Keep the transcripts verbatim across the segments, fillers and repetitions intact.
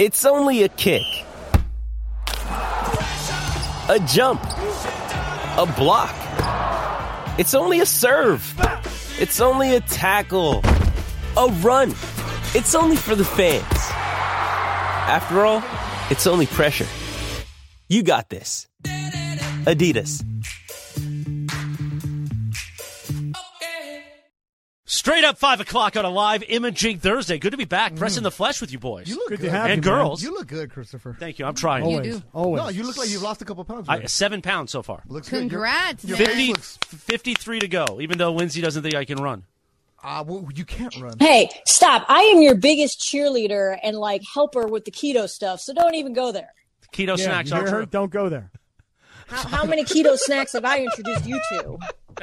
It's only a kick, a jump, a block. It's only a serve. It's only a tackle, a run. It's only for the fans. After all, it's only pressure. You got this. Adidas. Straight up five o'clock on a live Imaging Thursday. Good to be back, pressing the flesh with you boys. You look Good good. to have and you, man. girls. You look good, Christopher. Thank you. I'm trying. Always, You do. always. No, you look like you've lost a couple pounds. I, Right? seven pounds so far. Looks good. Your- Congrats, Your, man. face fifty, looks. fifty-three to go, even though Lindsay doesn't think I can run. Uh, well, you can't run. Hey, stop. I am your biggest cheerleader and like helper with the keto stuff, so don't even go there. Keto yeah, snacks you are hear her? true. Don't go there. How, how many keto snacks have I introduced you to?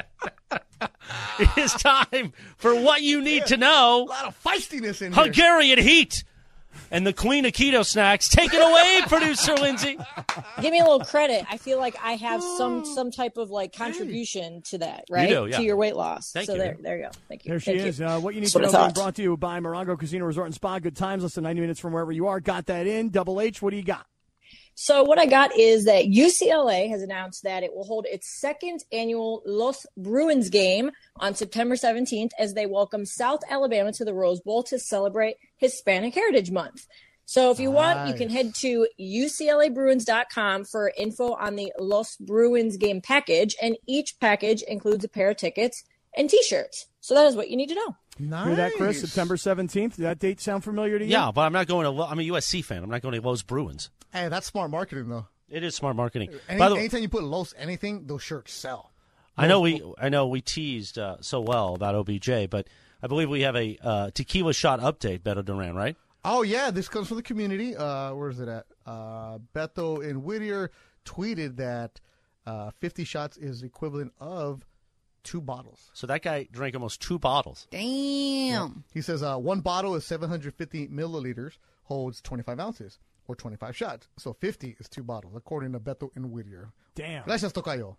It is time for what you need to A know. lot of feistiness in here. Hungarian heat. And the queen of keto snacks. Take it away, producer Lindsay. Give me a little credit. I feel like I have some some type of like contribution to that, right? do, yeah. To your weight loss. Thank so you. there, there you go. Thank you. There she Thank is. You. Uh, what you need That's to what know I being thought. brought to you by Morongo Casino Resort and Spa. Good times, less than ninety minutes from wherever you are. Got that in. Double H, what do you got? So what I got is that U C L A has announced that it will hold its second annual Los Bruins game on September seventeenth as they welcome South Alabama to the Rose Bowl to celebrate Hispanic Heritage Month. So if you want, you can head to U C L A Bruins dot com for info on the Los Bruins game package, and each package includes a pair of tickets and T-shirts. So that is what you need to know. Nice. Hear that, Chris? September seventeenth. Does that date sound familiar to you? Yeah, but I'm not going to. Lo- I'm a U S C fan. I'm not going to Los Bruins. Hey, that's smart marketing, though. It is smart marketing. Any, By the way, anytime you put Los anything, those shirts sell. I know we. I know we teased uh, so well about O B J, but I believe we have a uh, tequila shot update, Beto Duran, right? Oh, yeah, this comes from the community. Uh, where is it at? Uh, Beto in Whittier tweeted that uh, fifty shots is equivalent of two bottles. So that guy drank almost two bottles. Damn. He says uh, one bottle is seven hundred fifty milliliters, holds twenty-five ounces, or twenty-five shots. So fifty is two bottles, according to Beto in Whittier. Damn. Gracias, Tocayo.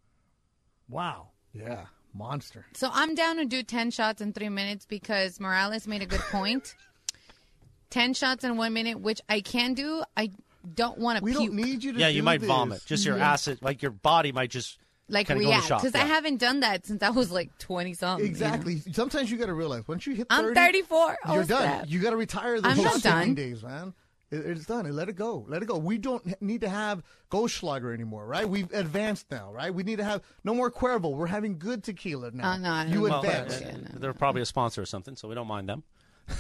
Wow. Yeah, monster. So I'm down to do ten shots in three minutes because Morales made a good point. ten shots in one minute, which I can do. I don't want to We puke. don't need you to Yeah, do you might this. vomit. Just your acid, like your body might just like kinda go to react shock. because Yeah. I haven't done that since I was like twenty something. Exactly. Sometimes you got to realize once you hit I'm thirty, thirty-four. Oh, you're done. snap. You got to retire those I'm not sixteen done. days, man. It, it's done. Let it go. Let it go. We don't need to have Goldschlager anymore, right? We've advanced now, right? We need to have no more Cuervo. We're having good tequila now. Oh, no, I you don't Well, advanced. uh, Yeah, no, they're probably a sponsor or something, so we don't mind them.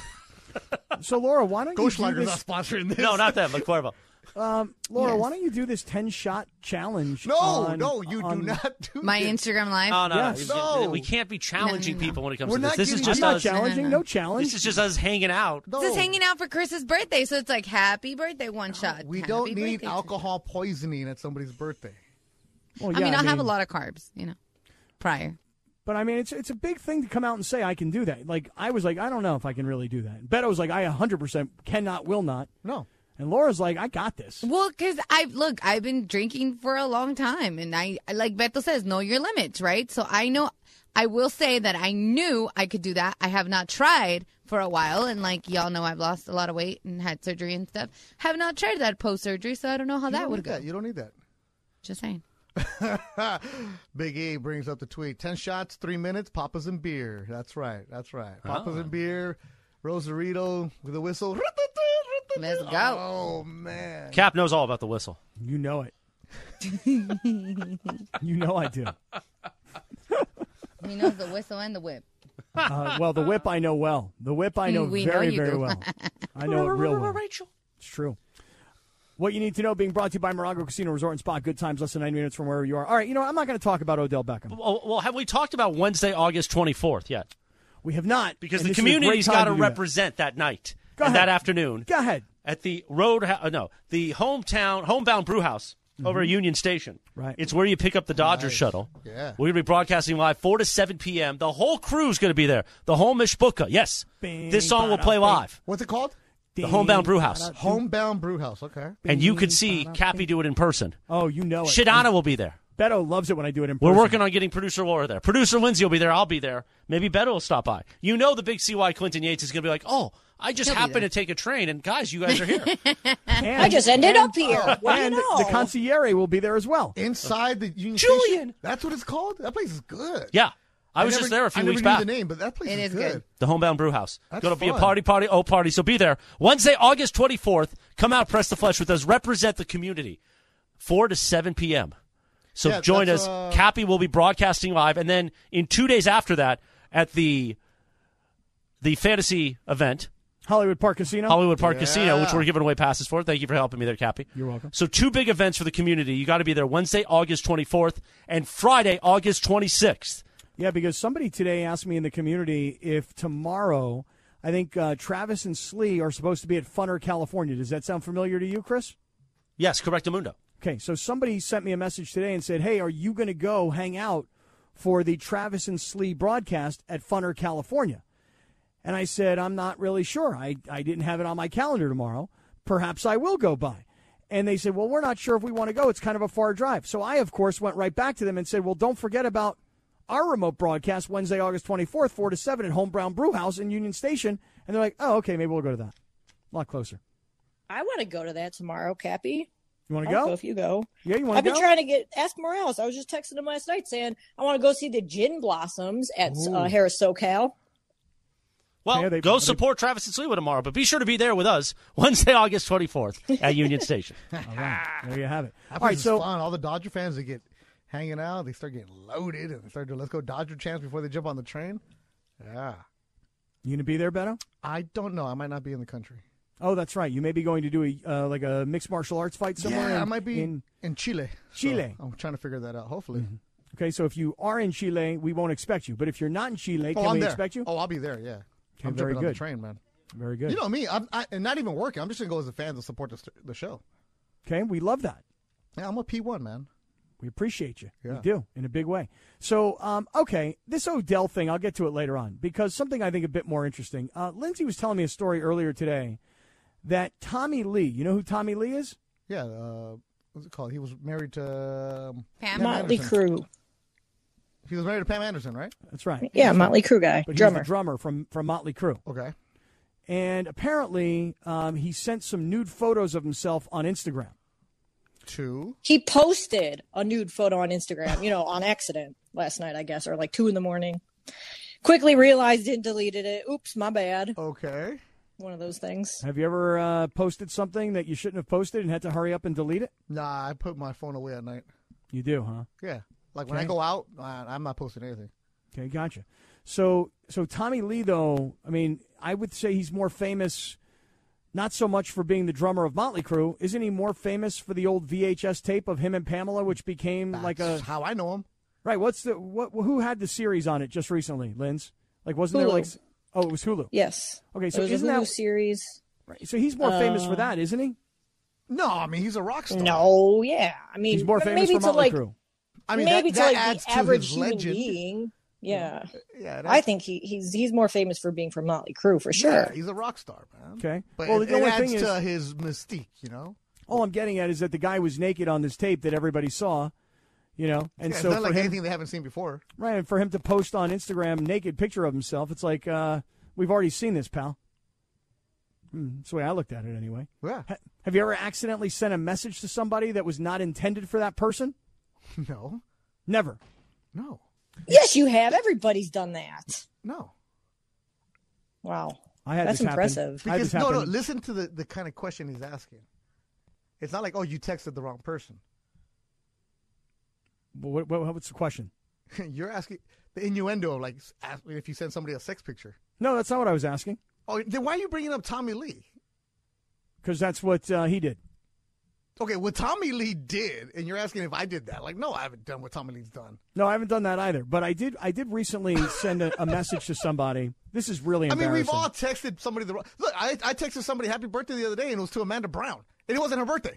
So, Laura, why don't you do Goldschlager's this? not sponsoring this. No, not them, but Cuervo. Um, Laura, Yes. why don't you do this ten-shot challenge? No, on- no, you on- do not do My this. Instagram live. No, no, Yes. no. No. We can't be challenging No, no, no. people when it comes We're to this. not This is getting- just I'm not us. challenging. No, no, No challenge. This is just us hanging out. No. Just hanging out for Chris's birthday, so it's like happy birthday, one shot. We Happy don't birthday, need two alcohol poisoning at somebody's birthday. Well, I yeah, mean, I'll have a lot of carbs, you know, prior. But I mean, it's it's a big thing to come out and say I can do that. Like I was like, I don't know if I can really do that. Beto was like, I one hundred percent cannot, will not. No. And Laura's like, I got this. Well, because I look, I've been drinking for a long time, and I, like Beto says, know your limits, right? So I know, I will say that I knew I could do that. I have not tried for a while, and like y'all know, I've lost a lot of weight and had surgery and stuff. Have not tried that post surgery, so I don't know how You that don't would need go. that. You don't need that. Just saying. Big E brings up the tweet. Ten shots, three minutes, Papas and beer. That's right. That's right. Papas Oh. and beer, Rosarito with a whistle. Let's go. Oh, man. Cap knows all about the whistle. You know it. You know I do. He knows the whistle and the whip. Uh, well, the whip I know well. The whip I know We know very, you very do. well. I know it real well. Rachel. It's true. What you need to know being brought to you by Morongo Casino Resort and Spa. Good times, less than ninety minutes from wherever you are. All right, you know, I'm not going to talk about Odell Beckham. Well, well, have we talked about Wednesday, August twenty-fourth yet? We have not. Because and the this is a great community's time got to do that. represent that night Go and ahead. that afternoon Go ahead. at the road. Uh, no, the hometown homebound brew house over at Union Station. Right. It's where you pick up the Dodgers Nice. shuttle. Yeah. We're going to be broadcasting live four to seven p.m. The whole crew's going to be there. The whole Mishpucha. Yes. Bing, This song will bada, play bing. live. What's it called? The Homebound Brew House. Homebound Brew House. Okay. And you could see Cappy do it in person. Oh, you know it. Shidana will be there. Beto loves it when I do it in We're person. working on getting producer Laura there. Producer Lindsay will be there. I'll be there. Maybe Beto will stop by. You know the big C Y Clinton Yates is going to be like, oh, I just He'll be happened there. to take a train, and guys, you guys are here. And, I just ended and, up here. What do you and know? the consigliere will be there as well. Inside the Union Julian! Station? That's what it's called? That place is good. Yeah, I was never- just there a few I never weeks knew back. the name, but that place It is is good. good. The Homebound Brew House. That's Going to be a fun. party, party, oh, party. So be there. Wednesday, August twenty-fourth. Come out, press the flesh with us. Represent the community. four to seven p.m. So Yeah, join that's, us. uh, Cappy will be broadcasting live. And then in two days after that, at the the fantasy event, Hollywood Park Casino. Hollywood Park Yeah. Casino, which we're giving away passes for. Thank you for helping me there, Cappy. You're welcome. So two big events for the community. You got to be there Wednesday, August twenty-fourth, and Friday, August twenty-sixth. Yeah, because somebody today asked me in the community if tomorrow, I think uh, Travis and Slee are supposed to be at Funner, California. Does that sound familiar to you, Chris? Yes, Correctamundo. Okay, so somebody sent me a message today and said, hey, are you going to go hang out for the Travis and Slee broadcast at Funner, California? And I said, I'm not really sure. I, I didn't have it on my calendar tomorrow. Perhaps I will go by. And they said, well, we're not sure if we want to go. It's kind of a far drive. So I, of course, went right back to them and said, well, don't forget about our remote broadcast Wednesday, August twenty-fourth, four to seven at Home Brown Brew House in Union Station. And they're like, oh, okay, maybe we'll go to that. A lot closer. I want to go to that tomorrow, Cappy. You want to I'll go? go if you go. Yeah, you want I've to been go? trying to get ask Morales. I was just texting him last night saying I want to go see the Gin Blossoms at uh, Harris SoCal. Well, Yeah, they- go they- support Travis and Slee tomorrow, but be sure to be there with us Wednesday, August twenty-fourth at Union Station. All right, there you have it. That All place right, is so fun. All the Dodger fans, they get hanging out. They start getting loaded, and they start doing let's go Dodger chants before they jump on the train. Yeah. you going to be there, Beto? I don't know. I might not be in the country. Oh, that's right. You may be going to do a uh, like a mixed martial arts fight somewhere. yeah, in, I might be in. in Chile. Chile. So I'm trying to figure that out, hopefully. Okay, so if you are in Chile, we won't expect you. But if you're not in Chile, Oh, can I'm we there. expect you? Oh, I'll be there, yeah. Okay, I'm very jumping on the good. train, man. Very good. You know me. I'm I, and not even working. I'm just going to go as a fan to support the, st- the show. Okay, we love that. Yeah, I'm a P one, man. We appreciate you. We Yeah. do, in a big way. So, um, okay, this Odell thing, I'll get to it later on, because something I think a bit more interesting. Uh, Lindsay was telling me a story earlier today that Tommy Lee, you know who Tommy Lee is? Yeah, uh, what's it called? He was married to um, Pam Motley Anderson. Crue. He was married to Pam Anderson, right? That's right. Yeah, Motley Crue guy, But he's drummer. the drummer from, from Motley Crue. Okay. And apparently, um, he sent some nude photos of himself on Instagram. Two. He posted a nude photo on Instagram, you know, on accident last night, I guess, or like two in the morning. Quickly realized it, deleted it. Oops, my bad. Okay. One of those things. Have you ever uh, posted something that you shouldn't have posted and had to hurry up and delete it? Nah, I put my phone away at night. You do, huh? Yeah. Like when Okay. I go out, I- I'm not posting anything. Okay, gotcha. So, so Tommy Lee, though, I mean, I would say he's more famous, not so much for being the drummer of Motley Crue. Isn't he more famous for the old V H S tape of him and Pamela, which became like a That's how I know him. right? What's the what? Who had the series on it just recently, Linz? Like, wasn't there Hulu. like? Oh, it was Hulu. Yes. Okay, so It was a isn't Hulu that series. right? So he's more famous for Uh, that, isn't he? No, I mean he's a rock star. No, yeah. I mean, He's more but famous maybe for to Motley like, Crue. I mean maybe that, to that like adds the to average his human legend. being. Yeah. Yeah, that- I think he, he's he's more famous for being from Motley Crue for sure. Yeah, he's a rock star, man. Okay. But Well, it, the it only adds thing is- to his mystique, you know. All I'm getting at is that the guy was naked on this tape that everybody saw, you know, and Yeah, so it's not for like him, anything they haven't seen before. right, and for him to post on Instagram naked picture of himself, it's like uh, we've already seen this, pal. Hmm, that's the way I looked at it, anyway. Yeah. Ha- have you ever accidentally sent a message to somebody that was not intended for that person? No. Never. No. Yes, you have. Everybody's done that. No. Wow. I had That's this happen. impressive. I had Because this no, no. happen. Listen to the, the kind of question he's asking. It's not like, oh, you texted the wrong person. What, what, what's the question? You're asking the innuendo of like ask, if you send somebody a sex picture. No, that's not what I was asking, Oh, then why are you bringing up Tommy Lee? because that's what uh, he did. Okay, what Tommy Lee did, and you're asking if I did that. Like, no, I haven't done what Tommy Lee's done. No, I haven't done that either. But I did. I did recently send a, a message to somebody. This is really I embarrassing. mean, we've all texted somebody the wrong. Look, I, I texted somebody happy birthday the other day, and it was to Amanda Brown, and it wasn't her birthday.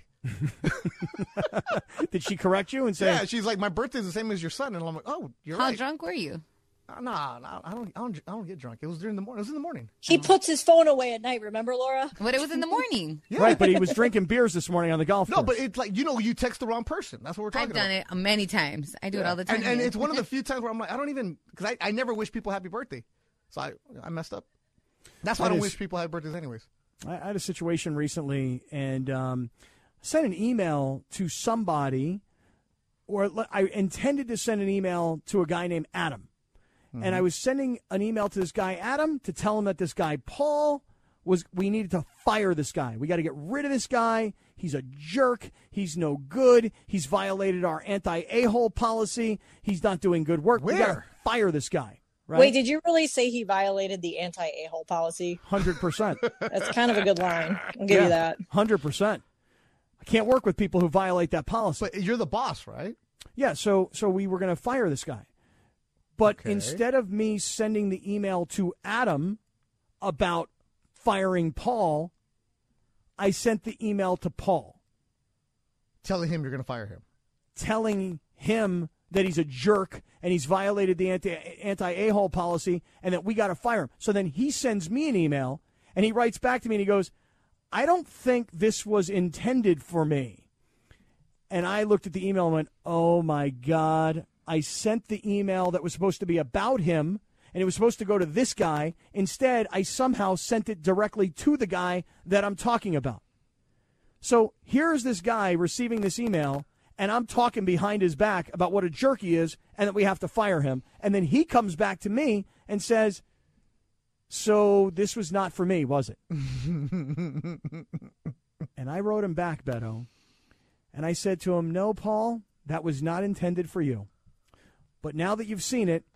Did she correct you and say? Yeah, she's like, my birthday's the same as your son, and I'm like, oh, you're How right. drunk were you? Uh, Nah, nah, I don't, I don't, I don't get drunk. It was during the morning. It was in the morning. He puts his phone away at night, remember, Laura? But it was in the morning. Yeah. Right, but he was drinking beers this morning on the golf No, course. but it's like, you know, you text the wrong person. That's what we're talking I've done about. it many times. I do it all the time. And, and here. it's one of the few times where I'm like, I don't even, because I, I never wish people happy birthday. So I, I messed up. That's why I That don't is- wish people happy birthdays anyways. I I had a situation recently and um, sent an email to somebody, or le- I intended to send an email to a guy named Adam. And I was sending an email to this guy, Adam, to tell him that this guy, Paul, was we needed to fire this guy. We got to get rid of this guy. He's a jerk. He's no good. He's violated our anti-a-hole policy. He's not doing good work. We got to Where? fire this guy. Right? Wait, did you really say he violated the anti-a-hole policy? one hundred percent. That's kind of a good line. I'll give you that. one hundred percent. I can't work with people who violate that policy. But you're the boss, right? Yeah, so so we were going to fire this guy. But Okay. instead of me sending the email to Adam about firing Paul, I sent the email to Paul Telling him you're going to fire him. telling him that he's a jerk and he's violated the anti, anti-a-hole policy and that we got to fire him. So then he sends me an email and he writes back to me and he goes, I don't think this was intended for me. And I looked at the email and went, oh, my God. I sent the email that was supposed to be about him, and it was supposed to go to this guy. Instead, I somehow sent it directly to the guy that I'm talking about. So here's this guy receiving this email, and I'm talking behind his back about what a jerk he is and that we have to fire him. And then he comes back to me and says, so this was not for me, was it? And I wrote him back, Beto, and I said to him, no, Paul, that was not intended for you. But now that you've seen it,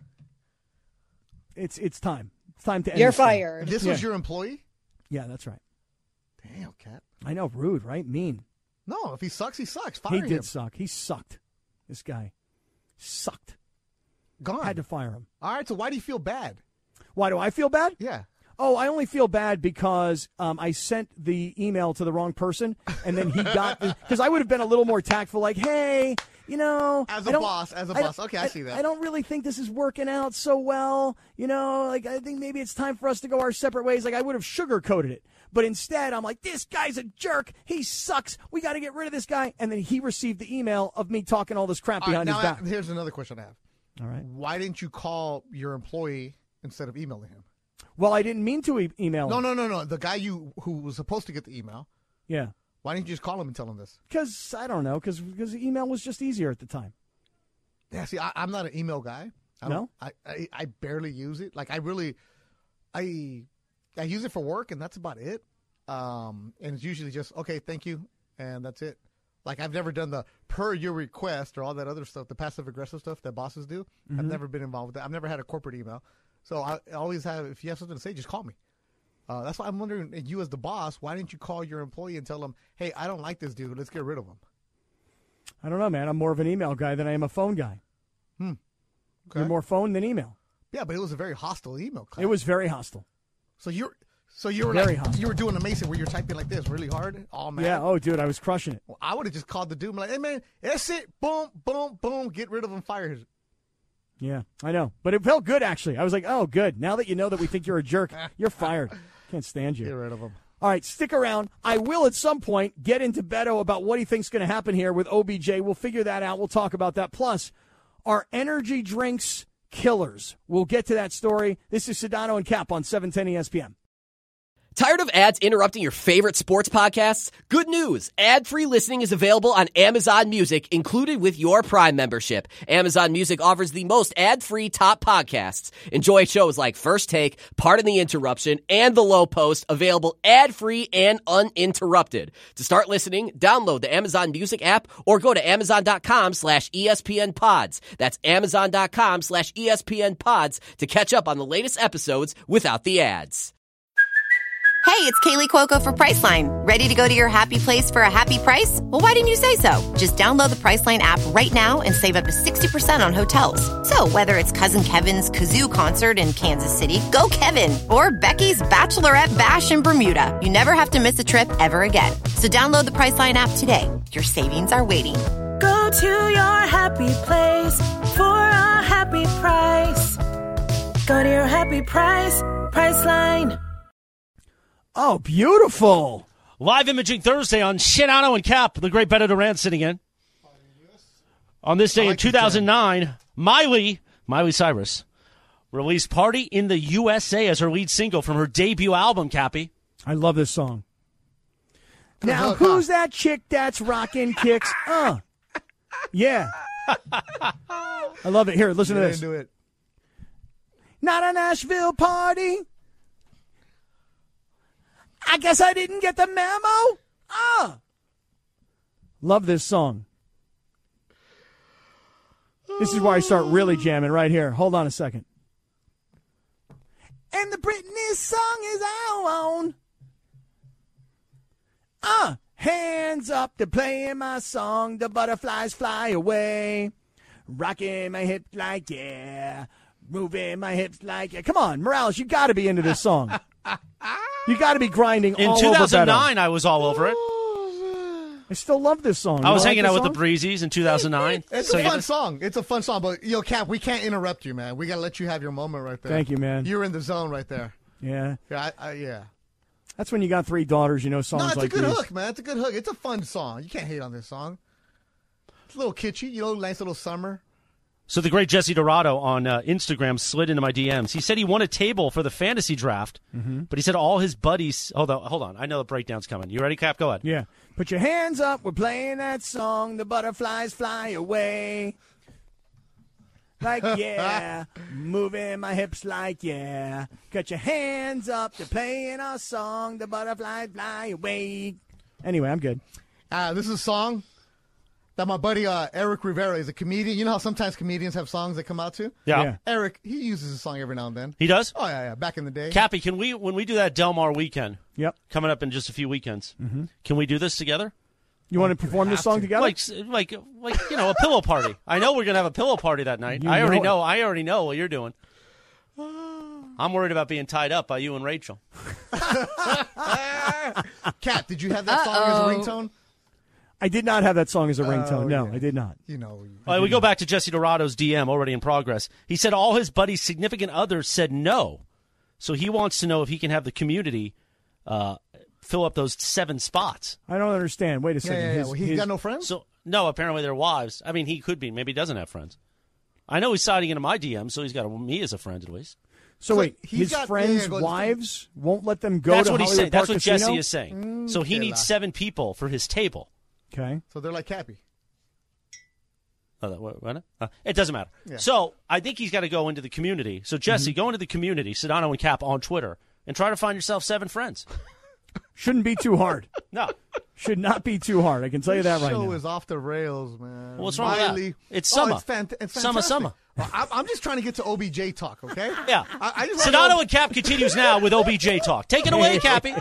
it's it's time. It's time to end You're this thing. fired. This was Yeah. your employee? Yeah, that's right. Damn, Cat. I know, rude, right? Mean. No, if he sucks, he sucks. Fire He him. did suck. He sucked. This guy sucked. Gone. Had to fire him. All right, so why do you feel bad? Why do I feel bad? Yeah. Oh, I only feel bad because um, I sent the email to the wrong person, and then he got because I would have been a little more tactful, like, "Hey, you know, As I a don't- boss, as a I boss. don't- Okay, I see that. I don't really think this is working out so well. You know, like I think maybe it's time for us to go our separate ways. Like I would have sugarcoated it, but instead I'm like, this guy's a jerk. He sucks. We got to get rid of this guy. And then he received the email of me talking all this crap All right, behind now his back. I- here's another question I have. All right. Why didn't you call your employee instead of emailing him? Well, I didn't mean to e- email him. No, no, no, no. The guy you who was supposed to get the email. Yeah. Why didn't you just call him and tell him this? Because, I don't know, because email was just easier at the time. Yeah, see, I, I'm not an email guy. I don't- No? I, I I barely use it. Like I really, I I use it for work, and that's about it. Um, and it's usually just okay, thank you, and that's it. Like I've never done the per your request or all that other stuff, the passive aggressive stuff that bosses do. I've never been involved with that. I've never had a corporate email, so I always have. If you have something to say, just call me. Uh, that's why I'm wondering, you as the boss, why didn't you call your employee and tell them, hey, I don't like this dude. Let's get rid of him. I don't know, man. I'm more of an email guy than I am a phone guy. Okay. You're more phone than email. Yeah, but it was a very hostile email. Class. It was very hostile. So you're, so you were Very like, hostile. you were doing a Mason where you're typing like this, really hard, all mad. Yeah. Oh, dude, I was crushing it. Well, I would have just called the dude, and be like, hey man, that's it, boom, boom, boom, get rid of him, fire him. Yeah, I know. But it felt good, actually. I was like, oh, good. Now that you know that we think you're a jerk, you're fired. Can't stand Get you. rid of him. All right, stick around. I will at some point get into Beto about what he thinks going to happen here with O B J. We'll figure that out. We'll talk about that. Plus, are energy drinks killers? We'll get to that story. This is Sedano and Cap on seven ten E S P N. Tired of ads interrupting your favorite sports podcasts? Good news. Ad-free listening is available on Amazon Music, included with your Prime membership. Amazon Music offers the most ad-free top podcasts. Enjoy shows like First Take, Pardon the Interruption, and The Low Post, available ad-free and uninterrupted. To start listening, download the Amazon Music app or go to amazon.com slash ESPN pods. That's amazon.com slash ESPN pods to catch up on the latest episodes without the ads. Hey, it's Kaylee Cuoco for Priceline. Ready to go to your happy place for a happy price? Well, why didn't you say so? Just download the Priceline app right now and save up to sixty percent on hotels. So whether it's Cousin Kevin's Kazoo Concert in Kansas City, go Kevin, or Becky's Bachelorette Bash in Bermuda, you never have to miss a trip ever again. So download the Priceline app today. Your savings are waiting. Go to your happy place for a happy price. Go to your happy price, Priceline. Oh, beautiful. Live Imaging Thursday on Sedano and Cap, the great Beto Duran sitting in. On this day I like in two thousand nine, Miley, Miley Cyrus, released Party in the U S A as her lead single from her debut album, Cappy. I love this song. Now, hook, who's huh? that chick that's rocking kicks? Uh. Yeah. I love it. Here, listen to Get this. into it. Not a Nashville party. I guess I didn't get the memo. Uh. Love this song. This is where I start really jamming right here. Hold on a second. And the Britney song is our own. Uh, hands up, they're playing my song. The butterflies fly away. Rocking my hips like yeah. Moving my hips like yeah. Come on, Morales, you got to be into this song. You got to be grinding In all two thousand nine, over Beto. I was all over it. I still love this song. I You was like hanging this out with song? the Breezies in two thousand nine. It's So a you fun get- song. It's a fun song, but yo, Cap, we can't interrupt you, man. We gotta let you have your moment right there. Thank you, man. You're in the zone right there. Yeah. Yeah, I, I, yeah. That's when you got three daughters, you know, songs No, it's like a good these. hook, man. It's a good hook. It's a fun song. You can't hate on this song. It's a little kitschy, you know, nice little summer. So the great Jesse Dorado on uh, Instagram slid into my D Ms. He said he won a table for the fantasy draft, Mm-hmm. but he said all his buddies. Hold on, hold on. I know the breakdown's coming. You ready, Cap? Go ahead. Yeah. Put your hands up. We're playing that song. The butterflies fly away. Like, yeah. Moving my hips like, yeah. Got your hands up. They're playing our song. The butterflies fly away. Anyway, I'm good. Uh, this is a song that my buddy uh, Eric Rivera is a comedian. You know how sometimes comedians have songs that come out too? Yeah. Yeah. Eric, he uses a song every now and then. He does? Oh, yeah, yeah. Back in the day. Cappy, can we, when we do that Del Mar weekend, Yep. coming up in just a few weekends, can we do this together? You want to perform this have song to. together? Like, like, like, you know, a pillow party. I know we're gonna have a pillow party that night. You I already know it. know. I already know what you're doing. I'm worried about being tied up by you and Rachel. Kat, did you have that song as a Uh-oh. ringtone? I did not have that song as a ringtone. Oh, no, yeah. I did not. You know. All right, we go back to Jesse Dorado's D M, already in progress. He said all his buddies' significant others said no. So he wants to know if he can have the community uh, fill up those seven spots. I don't understand. Wait a Yeah, second. yeah, yeah. His- Well, he's his- got no friends? So, no, apparently they're wives. I mean, he could be. Maybe he doesn't have friends. I know he's sliding into my D M, so he's got me as a friend at least. so, So wait, he's his got- friends' yeah, go- wives won't let them go That's to what he's Hollywood saying. Park That's what Casino? Jesse is saying. so he Mm, needs yeah. seven people for his table. Okay. So they're like Cappy. Oh, that- what- what? Uh, it doesn't matter. Yeah. So I think he's got to go into the community. So Jesse, go into the community, Sedano and Cap on Twitter, and try to find yourself seven friends. Shouldn't be too hard. No. Should not be too hard. I can tell you that right show now. is off the rails, man. Well, what's wrong with that? Miley- It's Oh, summer. it's, fant- it's Summer, fantastic. summer. Well, I'm, I'm just trying to get to O B J talk, okay? Yeah. I, I just wanna Sedano know- and Cap continues now with O B J talk. Take it away, Cappy.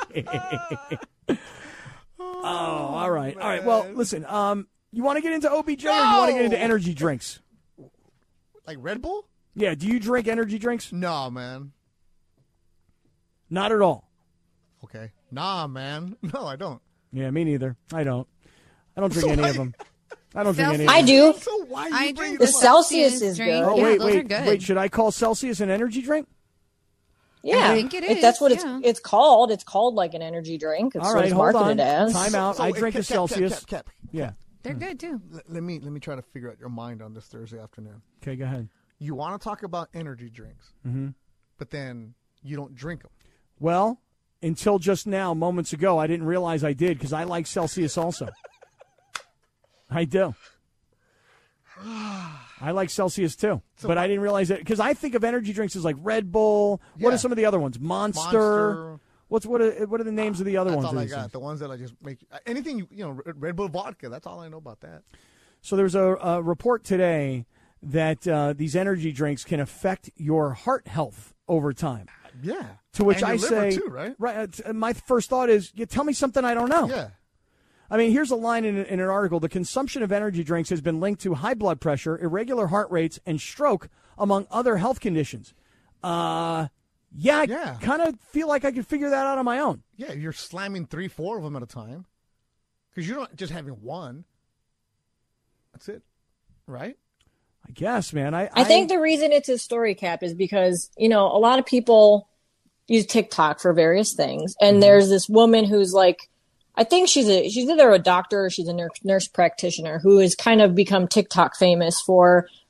Oh, all right. All right. Well, listen, um, you want to get into O B J or you want to get into No! energy drinks? Like Red Bull? Yeah, do you drink energy drinks? No, man. Not at all. Okay. Nah, man. No, I don't. Yeah, me neither. I don't. I don't drink So any why- of them. I don't drink any of I them. do. So why are you I bringing drink The this up? Celsius is drink. good. Oh, Yeah, wait, those wait, are good. wait. Should I call Celsius an energy drink? Yeah, I think it If is, that's what it's yeah. it's called. It's called like an energy drink. It's All what right, it's hold marketed on. as. Time out. So, I uh, drink a Cap, Cap, Celsius. Cap, Cap, Cap. Yeah. They're good too. Let, let me let me try to figure out your mind on this Thursday afternoon. Okay, go ahead. You want to talk about energy drinks, Mm-hmm. but then you don't drink them. Well, until just now, moments ago, I didn't realize I did because I like Celsius also. I do. I like Celsius too, but I didn't realize that because I think of energy drinks as like Red Bull. What Yeah. are some of the other ones? Monster. Monster. What's what? Are, what are the names of the other That's ones? all of I these got. things? The ones that I just make anything you you know Red- Red Bull vodka. That's all I know about that. So there's a, a report today that uh, these energy drinks can affect your heart health over time. Yeah. To which And your I liver say, too, right? right. uh, t- My first thought is, you tell me something I don't know. Yeah. I mean, here's a line in, in an article. The consumption of energy drinks has been linked to high blood pressure, irregular heart rates, and stroke, among other health conditions. Uh, yeah, I Yeah. kind of feel like I could figure that out on my own. Yeah, you're slamming three, four of them at a time because you're not just having one. That's it, right? I guess, man. I, I think the reason it's a story, Cap, is because, you know, a lot of people use TikTok for various things. And Mm-hmm. there's this woman who's like, I think she's a, she's either a doctor or she's a nurse, nurse practitioner who has kind of become TikTok famous for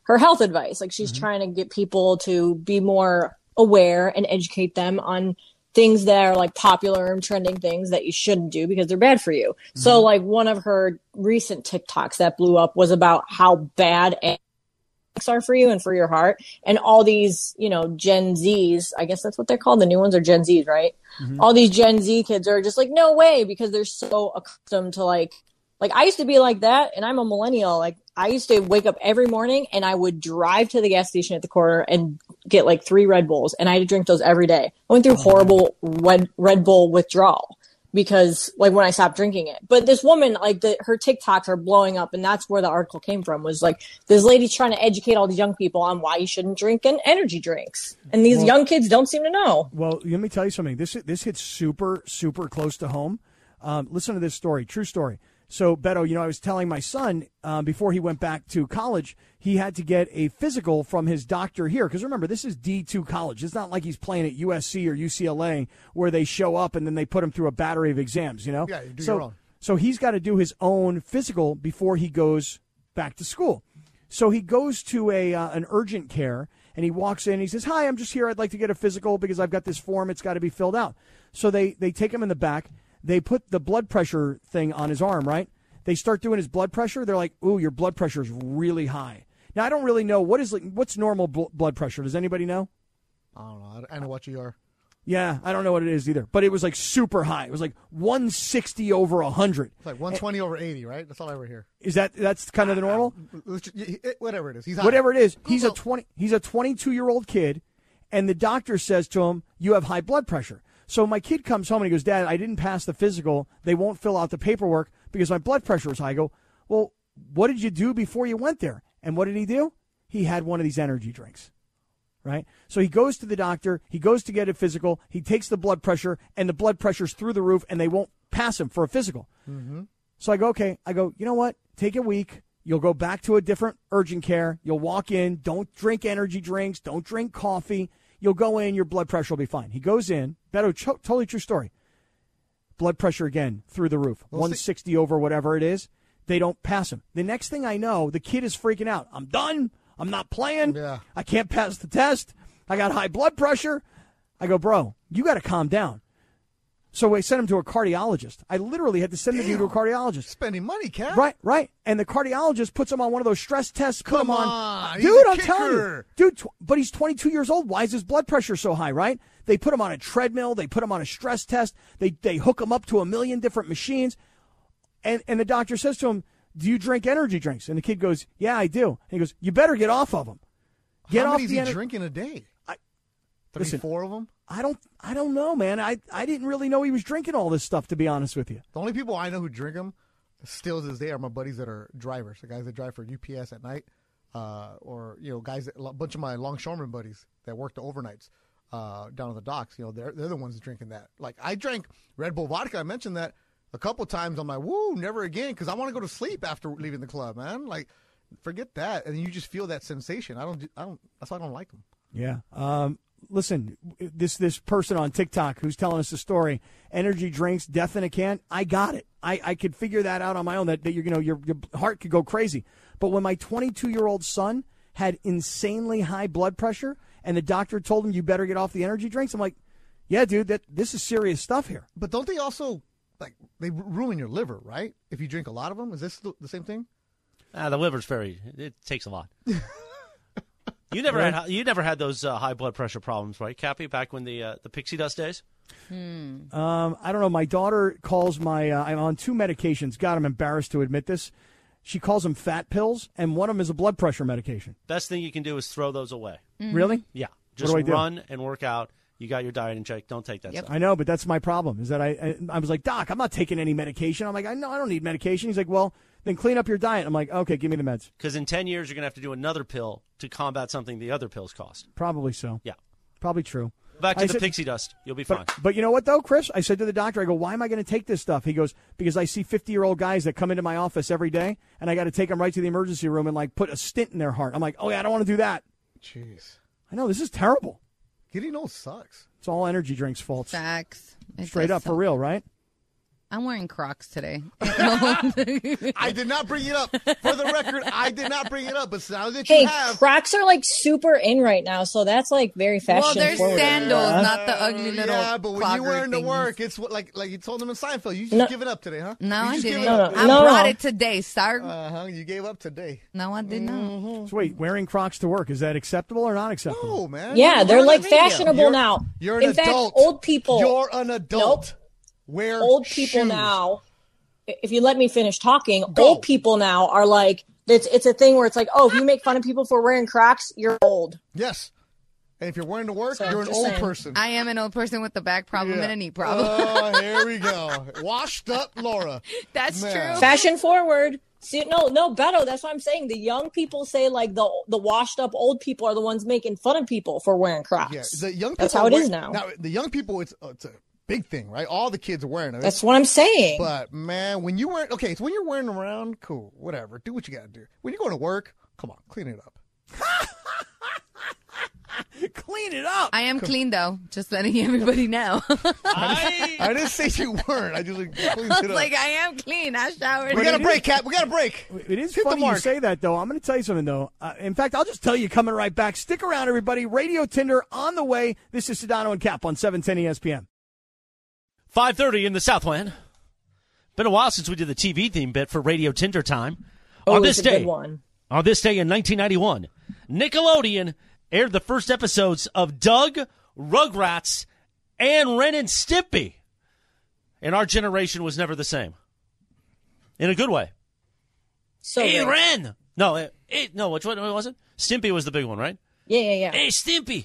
her health advice. Like she's mm-hmm. trying to get people to be more aware and educate them on things that are like popular and trending things that you shouldn't do because they're bad for you. Mm-hmm. So like one of her recent TikToks that blew up was about how bad eggs are for you and for your heart. And all these, you know, Gen Zs, I guess that's what they're called. The new ones are Gen Zs, right? Mm-hmm. All these Gen Z kids are just like, no way, because they're so accustomed to like, like I used to be like that, and I'm a millennial. Like I used to wake up every morning and I would drive to the gas station at the corner and get like three Red Bulls, and I had to drink those every day. I went through horrible Red Red Bull withdrawal because like when I stopped drinking it. But this woman, like the, her TikToks are blowing up, and that's where the article came from. Was like this lady's trying to educate all these young people on why you shouldn't drink an energy drinks, and these well, young kids don't seem to know. Well, let me tell you something. This this hits super super close to home. Um, listen to this story. True story. So, Beto, you know, I was telling my son um, before he went back to college, he had to get a physical from his doctor here. Because remember, this is D two college. It's not like he's playing at U S C or U C L A where they show up and then they put him through a battery of exams, you know? Yeah, you do so, your own. So he's got to do his own physical before he goes back to school. So he goes to a uh, an urgent care, and he walks in. And he says, hi, I'm just here. I'd like to get a physical because I've got this form. It's got to be filled out. So they, they take him in the back. They put the blood pressure thing on his arm, right? They start doing his blood pressure. They're like, ooh, your blood pressure is really high. Now, I don't really know. What is what's normal bl- blood pressure? Does anybody know? I don't know. I know what you are. Yeah, I don't know what it is either. But it was like super high. It was like one sixty over one hundred. It's like one twenty and, over eighty, right? That's all I ever hear. Is that that's kind of the normal? Whatever it is. He's high. Whatever it is. He's a twenty. He's a twenty-two-year-old kid, and the doctor says to him, you have high blood pressure. So my kid comes home and he goes, Dad, I didn't pass the physical. They won't fill out the paperwork because my blood pressure was high. I go, well, what did you do before you went there? And what did he do? He had one of these energy drinks, right? So he goes to the doctor. He goes to get a physical. He takes the blood pressure, and the blood pressure's through the roof, and they won't pass him for a physical. Mm-hmm. So I go, okay. I go, you know what? Take a week. You'll go back to a different urgent care. You'll walk in. Don't drink energy drinks. Don't drink coffee. You'll go in, your blood pressure will be fine. He goes in. Beto, cho- totally true story. Blood pressure again through the roof. We'll one sixty see. Over whatever it is. They don't pass him. The next thing I know, the kid is freaking out. I'm done. I'm not playing. Yeah. I can't pass the test. I got high blood pressure. I go, bro, you got to calm down. So I sent him to a cardiologist. I literally had to send Damn. him to a cardiologist. Spending money, Cap. Right, right. And the cardiologist puts him on one of those stress tests. Put Come him on. on. Dude, I'm telling you. Dude, tw- but he's twenty-two years old. Why is his blood pressure so high, right? They put him on a treadmill. They put him on a stress test. They they hook him up to a million different machines. And, and the doctor says to him, do you drink energy drinks? And the kid goes, yeah, I do. And he goes, you better get off of them. Get How off many is the he ener- drinking a day? I, Three, listen, four of them? I don't I don't know, man. I, I didn't really know he was drinking all this stuff, to be honest with you. The only people I know who drink them still to this day are my buddies that are drivers, the guys that drive for U P S at night, uh, or, you know, guys, that, a bunch of my longshoreman buddies that work the overnights uh, down on the docks. You know, they're, they're the ones drinking that. Like, I drank Red Bull vodka. I mentioned that a couple times. I'm like, woo, never again, because I want to go to sleep after leaving the club, man. Like, forget that. And you just feel that sensation. I don't, I don't, that's why I don't like them. Yeah. Um, Listen, this this person on TikTok who's telling us the story, energy drinks, death in a can, I got it. I, I could figure that out on my own, that, that you're, you know, your, your heart could go crazy. But when my twenty-two-year-old son had insanely high blood pressure and the doctor told him you better get off the energy drinks, I'm like, yeah, dude, that this is serious stuff here. But don't they also, like, they ruin your liver, right? If you drink a lot of them? Is this the, the same thing? Uh, the liver's very, it takes a lot. You never right. had you never had those uh, high blood pressure problems, right, Cappy? Back when the uh, the pixie dust days. Hmm. Um, I don't know. My daughter calls my. Uh, I'm on two medications. God, I'm embarrassed to admit this. She calls them fat pills, and one of them is a blood pressure medication. Best thing you can do is throw those away. Mm-hmm. Really? Yeah. Just what do I do? Run and work out. You got your diet in check. Don't take that Yep. stuff. I know, but that's my problem. Is that I, I I was like, Doc, I'm not taking any medication. I'm like, I know I don't need medication. He's like, well, then clean up your diet. I'm like, okay, give me the meds. Because in ten years, you're going to have to do another pill to combat something the other pills cost. Probably so. Yeah. Probably true. Back to I the said, pixie dust. You'll be but, fine. But you know what, though, Chris? I said to the doctor, I go, why am I going to take this stuff? He goes, because I see fifty-year-old guys that come into my office every day, and I got to take them right to the emergency room and, like, put a stent in their heart. I'm like, oh, yeah, I don't want to do that. Jeez. I know, this is terrible. Getting old sucks. It's all energy drinks' faults. Facts. It Straight up, suck. for real, right? I'm wearing Crocs today. I did not bring it up. For the record, I did not bring it up. But now that Hey, you have, Crocs are like super in right now, so that's like very fashion Well, they're forward. sandals, Yeah. not the ugly little. yeah, but when you clogger wear them to things. work, it's what like like you told them in Seinfeld. You just No. give it up today, huh? No, you I just give didn't. it up. No, I no. brought it today, sir. Uh huh. You gave up today. no, I did not. So wait, wearing Crocs to work, is that acceptable or not acceptable? No, man. Yeah, You're they're an like adult. fashionable You're- now. You're an In fact, adult. old people. You're an adult. Wear old people shoes. now, if you let me finish talking, Go. old people now are like, it's it's a thing where it's like, oh, if you make fun of people for wearing Crocs, you're old. Yes. And if you're wearing to work, So, you're an just old saying. person. I am an old person with a back problem Yeah. and a knee problem. Oh, here we go. Washed up Laura. That's Man. true. Fashion forward. See, no, no, Beto, that's what I'm saying. The young people say like the the washed up old people are the ones making fun of people for wearing Crocs. Yeah, the young people That's how it wear- is now. Now, the young people, it's uh, it's a big thing, right? All the kids are wearing them. That's what I'm saying. But man, when you wear okay, so when you're wearing them around, cool, whatever. Do what you got to do. When you're going to work, come on, clean it up. Clean it up. I am clean though, just letting everybody know. I, I didn't say you weren't. I just like, cleaned I it was up. like, I am clean. I showered. we got a break, Cap. We got a break. It is Hit the funny you mark. say that, though. I'm going to tell you something, though. Uh, in fact, I'll just tell you coming right back. Stick around, everybody. Radio Tinder on the way. This is Sedano and Cap on seven ten E S P N. five thirty in the Southland. Been a while since we did the T V theme bit for Radio Tinder time. oh, on this it's a day, good one. on this day in nineteen ninety-one, Nickelodeon aired the first episodes of Doug, Rugrats, and Ren and Stimpy. And our generation was never the same. In a good way. So hey, good. Ren! No, it, it, no, which one was it? Stimpy was the big one, right? Yeah, yeah, yeah. Hey, Stimpy!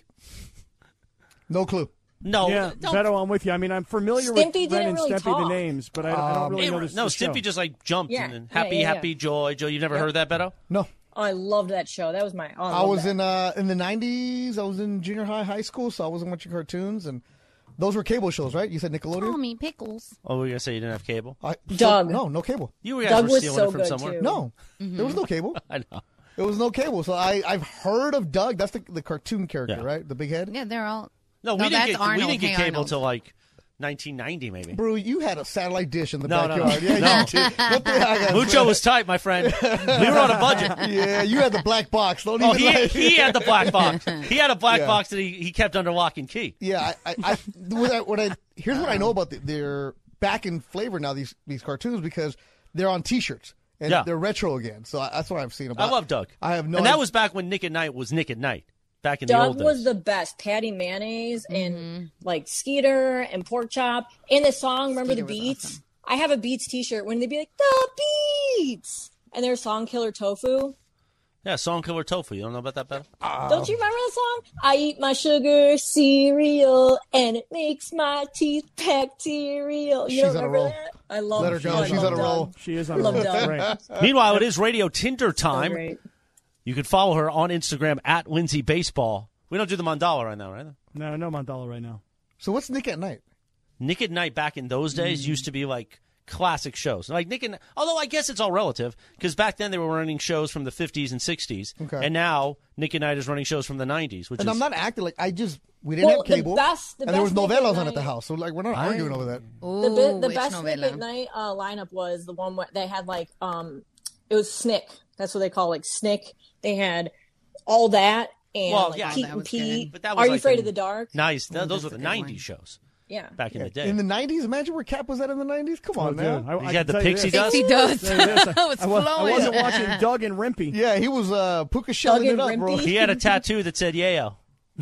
No clue. No, yeah, don't. Beto, I'm with you. I mean, I'm familiar Stimpy with didn't Ren and really Stimpy, talk. the names, but I, I don't really Hey, know this. no, the show. Stimpy just like jumped Yeah, and then yeah, happy, yeah, yeah. happy, joy, joy. You've never heard that, Beto? No. Oh, I loved that show. That was my. Oh, I, I loved was that. in uh in the nineties. I was in junior high, high school, so I wasn't watching cartoons, and those were cable shows, right? You said Nickelodeon. Call me Pickles. Oh, we were going to say you didn't have cable? I, Doug. No, no cable. You guys Doug were was stealing so it from good, somewhere. too. No, there was no cable. I know. There was no cable. So I I've heard of Doug. That's the the cartoon character, Yeah. right? The big head. Yeah, they're all. No, we No, didn't that's get Arnold. we didn't get Hey, cable Arnold. till like nineteen ninety maybe. Bro, you had a satellite dish in the No, no, no. backyard. Yeah, No. you did. What the heck? Mucho was tight, my friend. We were on a budget. Yeah, you had the black box. Don't Oh, even he like- he had the black box. He had a black Yeah. box that he, he kept under lock and key. Yeah, I, I, I, what I, what I here's what I know about the, they're back in flavor now. These these cartoons because they're on T-shirts and Yeah. they're retro again. So I, that's what I've seen about. I love Doug. I have no. And that idea- was back when Nick at Night was Nick at Night. Back in the Doug old days. was the best. Patty Mayonnaise and like Skeeter and Pork Chop. And the song, remember Skeeter the was Beats? awesome. I have a Beats t-shirt when they'd be like, the Beats! And their song Killer Tofu. Yeah, Song Killer Tofu. You don't know about that, Beto? Don't you remember the song? I eat my sugar cereal and it makes my teeth bacterial. You She's don't on a remember roll. that? I love Let her go. oh, I She's love on a roll. Doug. She is on Love a roll. Doug. Right. Meanwhile, it is Radio Tinder So time. great. You can follow her on Instagram at Lindsay Baseball. We don't do the Mandala right now, right? No, no Mandala right now. So what's Nick at Night? Nick at Night back in those days used to be like classic shows. Like Nick and although I guess it's all relative because back then they were running shows from the fifties and sixties, Okay. and now Nick at Night is running shows from the nineties. Which And is I'm not acting like I just we didn't Well, have the cable, best- the and there was best Nick at novellas on at the Night- house. So like we're not arguing over that. Ooh, The, bi- the which best novela? Nick at Night uh, lineup was the one where they had like um, it was Snick. That's what they call like Snick. They had all that and Well, like yeah. Pete That and was Pete. good. But that was Are you like afraid the- of the dark? nice. Th- those that's were a the good nineties one. shows Yeah. back in the day. In the nineties, imagine where Cap was at in the nineties. Come on, Oh, man. dude, I, I He can had the tell you pixie this. dust? He does. Tell you this, I was I, was, I flowing. wasn't watching Doug and Rimpy. Yeah, he was uh, puka shelling Doug it and up, bro. Rimpy? He had a tattoo that said "Yayo."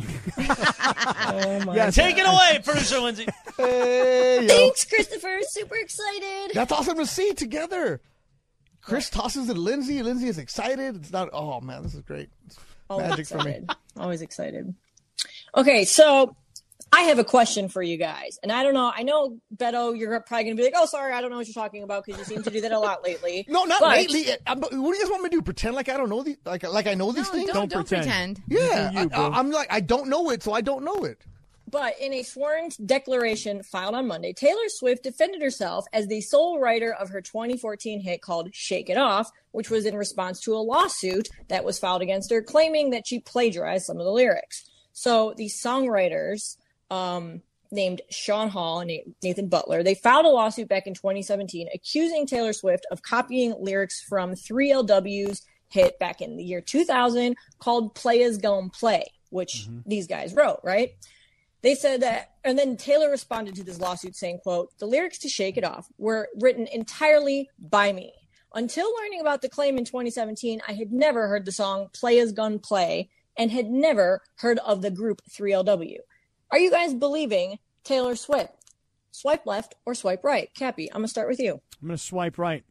Oh my Yes. Take it away, producer Lindsay. Hey, yo. Thanks, Christopher. Super excited. That's awesome to see together. Chris tosses it to Lindsay. Lindsay is excited. It's not. Oh man, this is great. It's Always magic for me. excited. Always excited. Okay, so I have a question for you guys. And I don't know. I know, Beto, you're probably going to be like, oh, sorry, I don't know what you're talking about because you seem to do that a lot lately. No, not But- lately. I'm- What do you guys want me to do? Pretend like I don't know these? Like like I know these No, things? don't, don't pretend. pretend. Yeah, You do you, I, bro. I, I'm like I don't know it, so I don't know it. But in a sworn declaration filed on Monday, Taylor Swift defended herself as the sole writer of her twenty fourteen hit called Shake It Off, which was in response to a lawsuit that was filed against her, claiming that she plagiarized some of the lyrics. So the songwriters um, named Sean Hall and Nathan Butler. They filed a lawsuit back in twenty seventeen accusing Taylor Swift of copying lyrics from three L W's hit back in the year two thousand called Players Gon' Play, which mm-hmm. these guys wrote, right? They said that, and then Taylor responded to this lawsuit saying, quote, "The lyrics to Shake It Off were written entirely by me. Until learning about the claim in twenty seventeen, I had never heard the song Players Gon' Play and had never heard of the group three L W. Are you guys believing Taylor Swift? Swipe left or swipe right? Cappy, I'm going to start with you. I'm going to swipe right.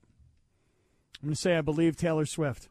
I'm going to say I believe Taylor Swift.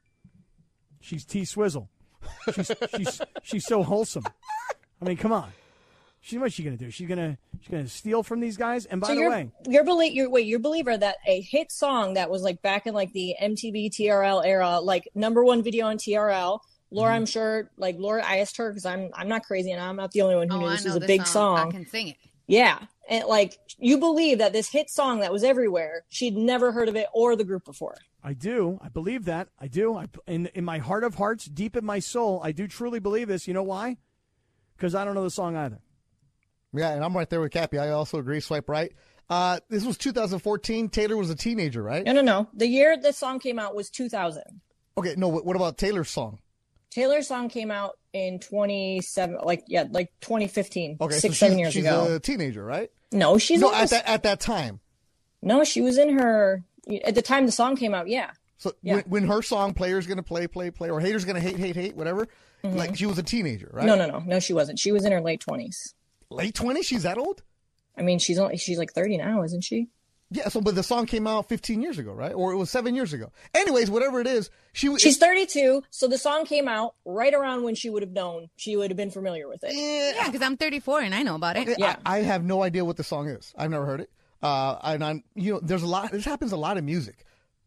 She's T-Swizzle. She's, she's, she's so wholesome. I mean, come on. She, what's she going to do? She's going to she's gonna steal from these guys? And by so the you're, way... You're, belie- you're, wait, you're a believer that a hit song that was like back in like the M T V T R L era, like number one video on T R L... Laura, mm-hmm. I'm sure, like, Laura, I asked her because I'm I'm not crazy and I'm not the only one who oh, knew this I was a this big song. song. I can sing it. Yeah. And, like, you believe that this hit song that was everywhere, she'd never heard of it or the group before. I do. I believe that. I do. I, in, in my heart of hearts, deep in my soul, I do truly believe this. You know why? Because I don't know the song either. Yeah, and I'm right there with Cappy. I also agree. Swipe right. Uh, this was two thousand fourteen. Taylor was a teenager, right? No, no, no. The year this song came out was two thousand. Okay, no, what about Taylor's song? Taylor's song came out in twenty-seven, like, yeah, like twenty fifteen, okay, six, so seven years she's ago. She's a teenager, right? No, she's no, almost, at that, at that time. No, she was in her, at the time the song came out, yeah. So yeah. When, when her song, Player's Gonna Play, Play, Play, or Hater's Gonna Hate, Hate, Hate, whatever, mm-hmm. like, she was a teenager, right? No, no, no, no, she wasn't. She was in her late twenties. Late twenties? She's that old? I mean, she's only, she's like thirty now, isn't she? Yeah, so but the song came out fifteen years ago, right? Or it was seven years ago. Anyways, whatever it is, she she's thirty-two, so the song came out right around when she would have known. She would have been familiar with it. Yeah, because I'm thirty-four and I know about it. Okay, yeah, I, I have no idea what the song is. I've never heard it. Uh, and I'm, you know, there's a lot. This happens a lot in music.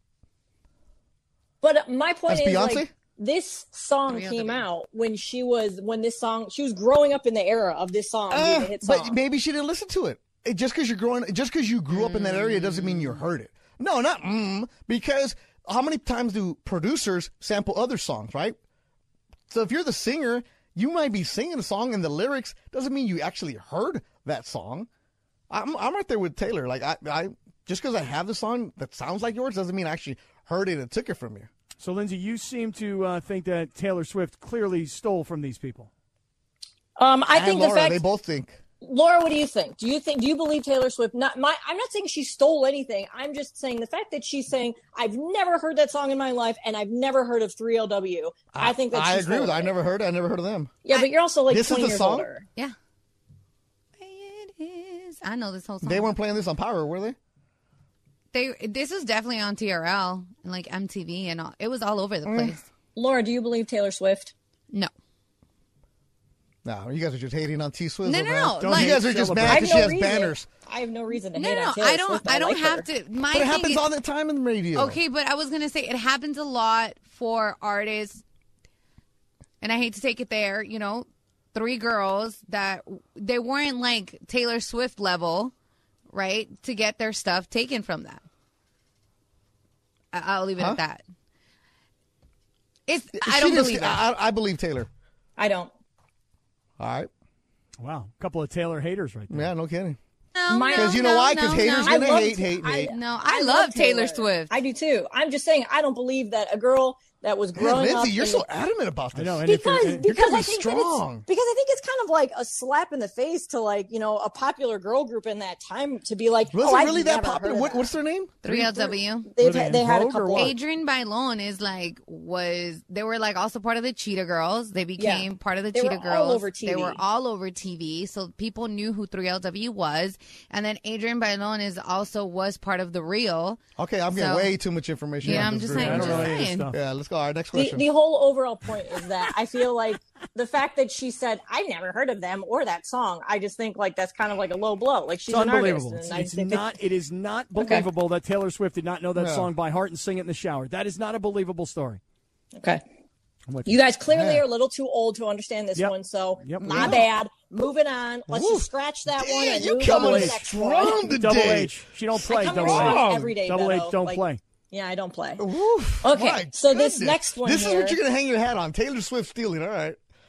But my point That's is, Beyonce? like, this song came out when she was when this song she was growing up in the era of this song being Uh, a hit song. but maybe she didn't listen to it. It- just because you're growing, just because you grew up in that area doesn't mean you heard it. No, not mm, because how many times do producers sample other songs, right? So if you're the singer, you might be singing a song and the lyrics doesn't mean you actually heard that song. I'm I'm right there with Taylor. Like I, I just because I have the song that sounds like yours doesn't mean I actually heard it and took it from you. So, Lindsay, you seem to uh, think that Taylor Swift clearly stole from these people. Um, I and think Laura, the fact they both think. Laura, what do you think? Do you think? Do you believe Taylor Swift? Not my. I'm not saying she stole anything. I'm just saying the fact that she's saying I've never heard that song in my life and I've never heard of three L W. I, I think that I she agree stole with. it. I never heard it. I never heard of them. Yeah, I, but you're also like this twenty is the years song? older. Yeah. It is. I know this whole song. They weren't playing this on Power, were they? They. This was definitely on T R L and like M T V and all. It was all over the place. Mm. Laura, do you believe Taylor Swift? No. No, you guys are just hating on T-Swizzle, No, no, man. no, Don't like- you guys are just Celebrate. mad I have because she no has reason. banners. I have no reason to No, hate no, on no. Taylor I don't. Swift. I don't like have her. to. My But it thing happens is, all the time in the radio. Okay, but I was gonna say it happens a lot for artists, and I hate to take it there. You know, three girls that they weren't like Taylor Swift level, right? To get their stuff taken from them. I- I'll leave it Huh? at that. It's. She I don't didn't- believe that. I, I believe Taylor. I don't. All right. Wow, a couple of Taylor haters right there. Yeah, no kidding. No, My- no, Because you know no, why? no, Because haters no. I gonna love hate, Ta- hate, I- hate. No, I, love Taylor Swift. I do too. I'm just saying I don't believe that a girl that was Man, growing Lindsay, up you're in so the- adamant about I this. know. And if because you're- and- because coming I think strong. that it's because I think it's kind of like a slap in the face to like you know a popular girl group in that time to be like Was oh it I've really that never popular? heard of What, that. what's their name? three L W. They've Were they had, in they had a Vogue or couple. what? Adrienne Bailon is like was they were like also part of the Cheetah Girls. They became Yeah. part of the They were Cheetah all Girls. over T V. They were all over T V, so people knew who three L W was. And then Adrienne Bailon is also was part of the Real. Okay, I'm getting So- way too much information. Yeah, on I'm this just group. saying. I I'm don't just know any of this saying. stuff. Yeah, let's go. All right, next The, question. the whole overall point is that I feel like the fact that she said I never heard of them or that song, I just think like that's kind of like a low blow. Like she's It's an artist, unbelievable. and It's, I it's think not. It is not Okay. believable that Taylor Swift did not know that Yeah. song by heart and sing it in the shower. That is not a believable story. okay. I'm with You guys clearly Yeah. are a little too old to understand this Yep. one, so Yep. my Yeah. bad. Moving on. Let's Woo. just scratch that one Damn, and you move coming on to in the next strong one. today. Double H. She don't play. I come Double strong H. every day. Double H Beto. don't Like, play. Yeah, I don't play. Oof, Okay, my so this goodness. next one This here- is what you're gonna hang your hat on. Taylor Swift stealing. All right.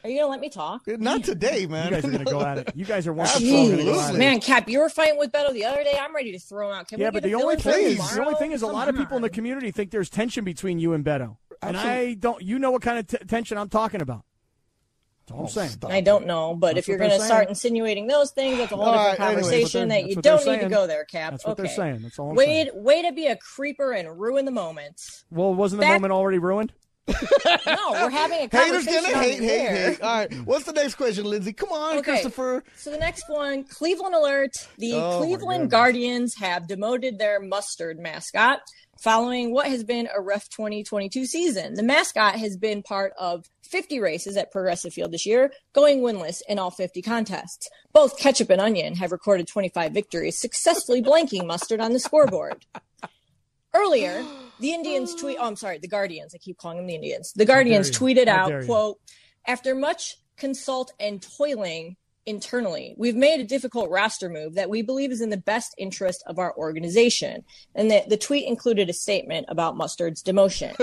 Are you gonna let me talk? Not today, man. You guys are going to go at it. You guys are once going to go at it. Man, Cap, you were fighting with Beto the other day. I'm ready to throw him out. Can Yeah, we but get the a only fill-in thing for is, the tomorrow? only thing is, a lot of people in the community think there's tension between you and Beto, and I don't. You know what kind of t- tension I'm talking about. That's all I'm saying. stop. I don't know, but That's if you're what they're going to start saying. insinuating those things, that's a whole All different right, anyway, conversation that's what that you they're don't need to saying. go there, Cap. That's what okay. they're saying. That's all I'm way, saying. way to be a creeper and ruin the moment. Well, wasn't the Back- moment already ruined? No, we're having a Haters conversation. gonna on hate, the hate, air. hate. All right, what's the next question, Lindsay? Come on, Okay. Christopher. So the next one, Cleveland alert. The Oh, my Cleveland goodness. Guardians have demoted their mustard mascot following what has been a rough twenty twenty-two season. The mascot has been part of fifty races at Progressive Field this year, going winless in all fifty contests. Both Ketchup and Onion have recorded twenty-five victories, successfully blanking Mustard on the scoreboard. Earlier, the Indians tweet, oh, I'm sorry, the Guardians. I keep calling them the Indians. The Guardians you. tweeted How out, dare you. quote, after much consult and toiling internally, we've made a difficult roster move that we believe is in the best interest of our organization. And the, the tweet included a statement about Mustard's demotion.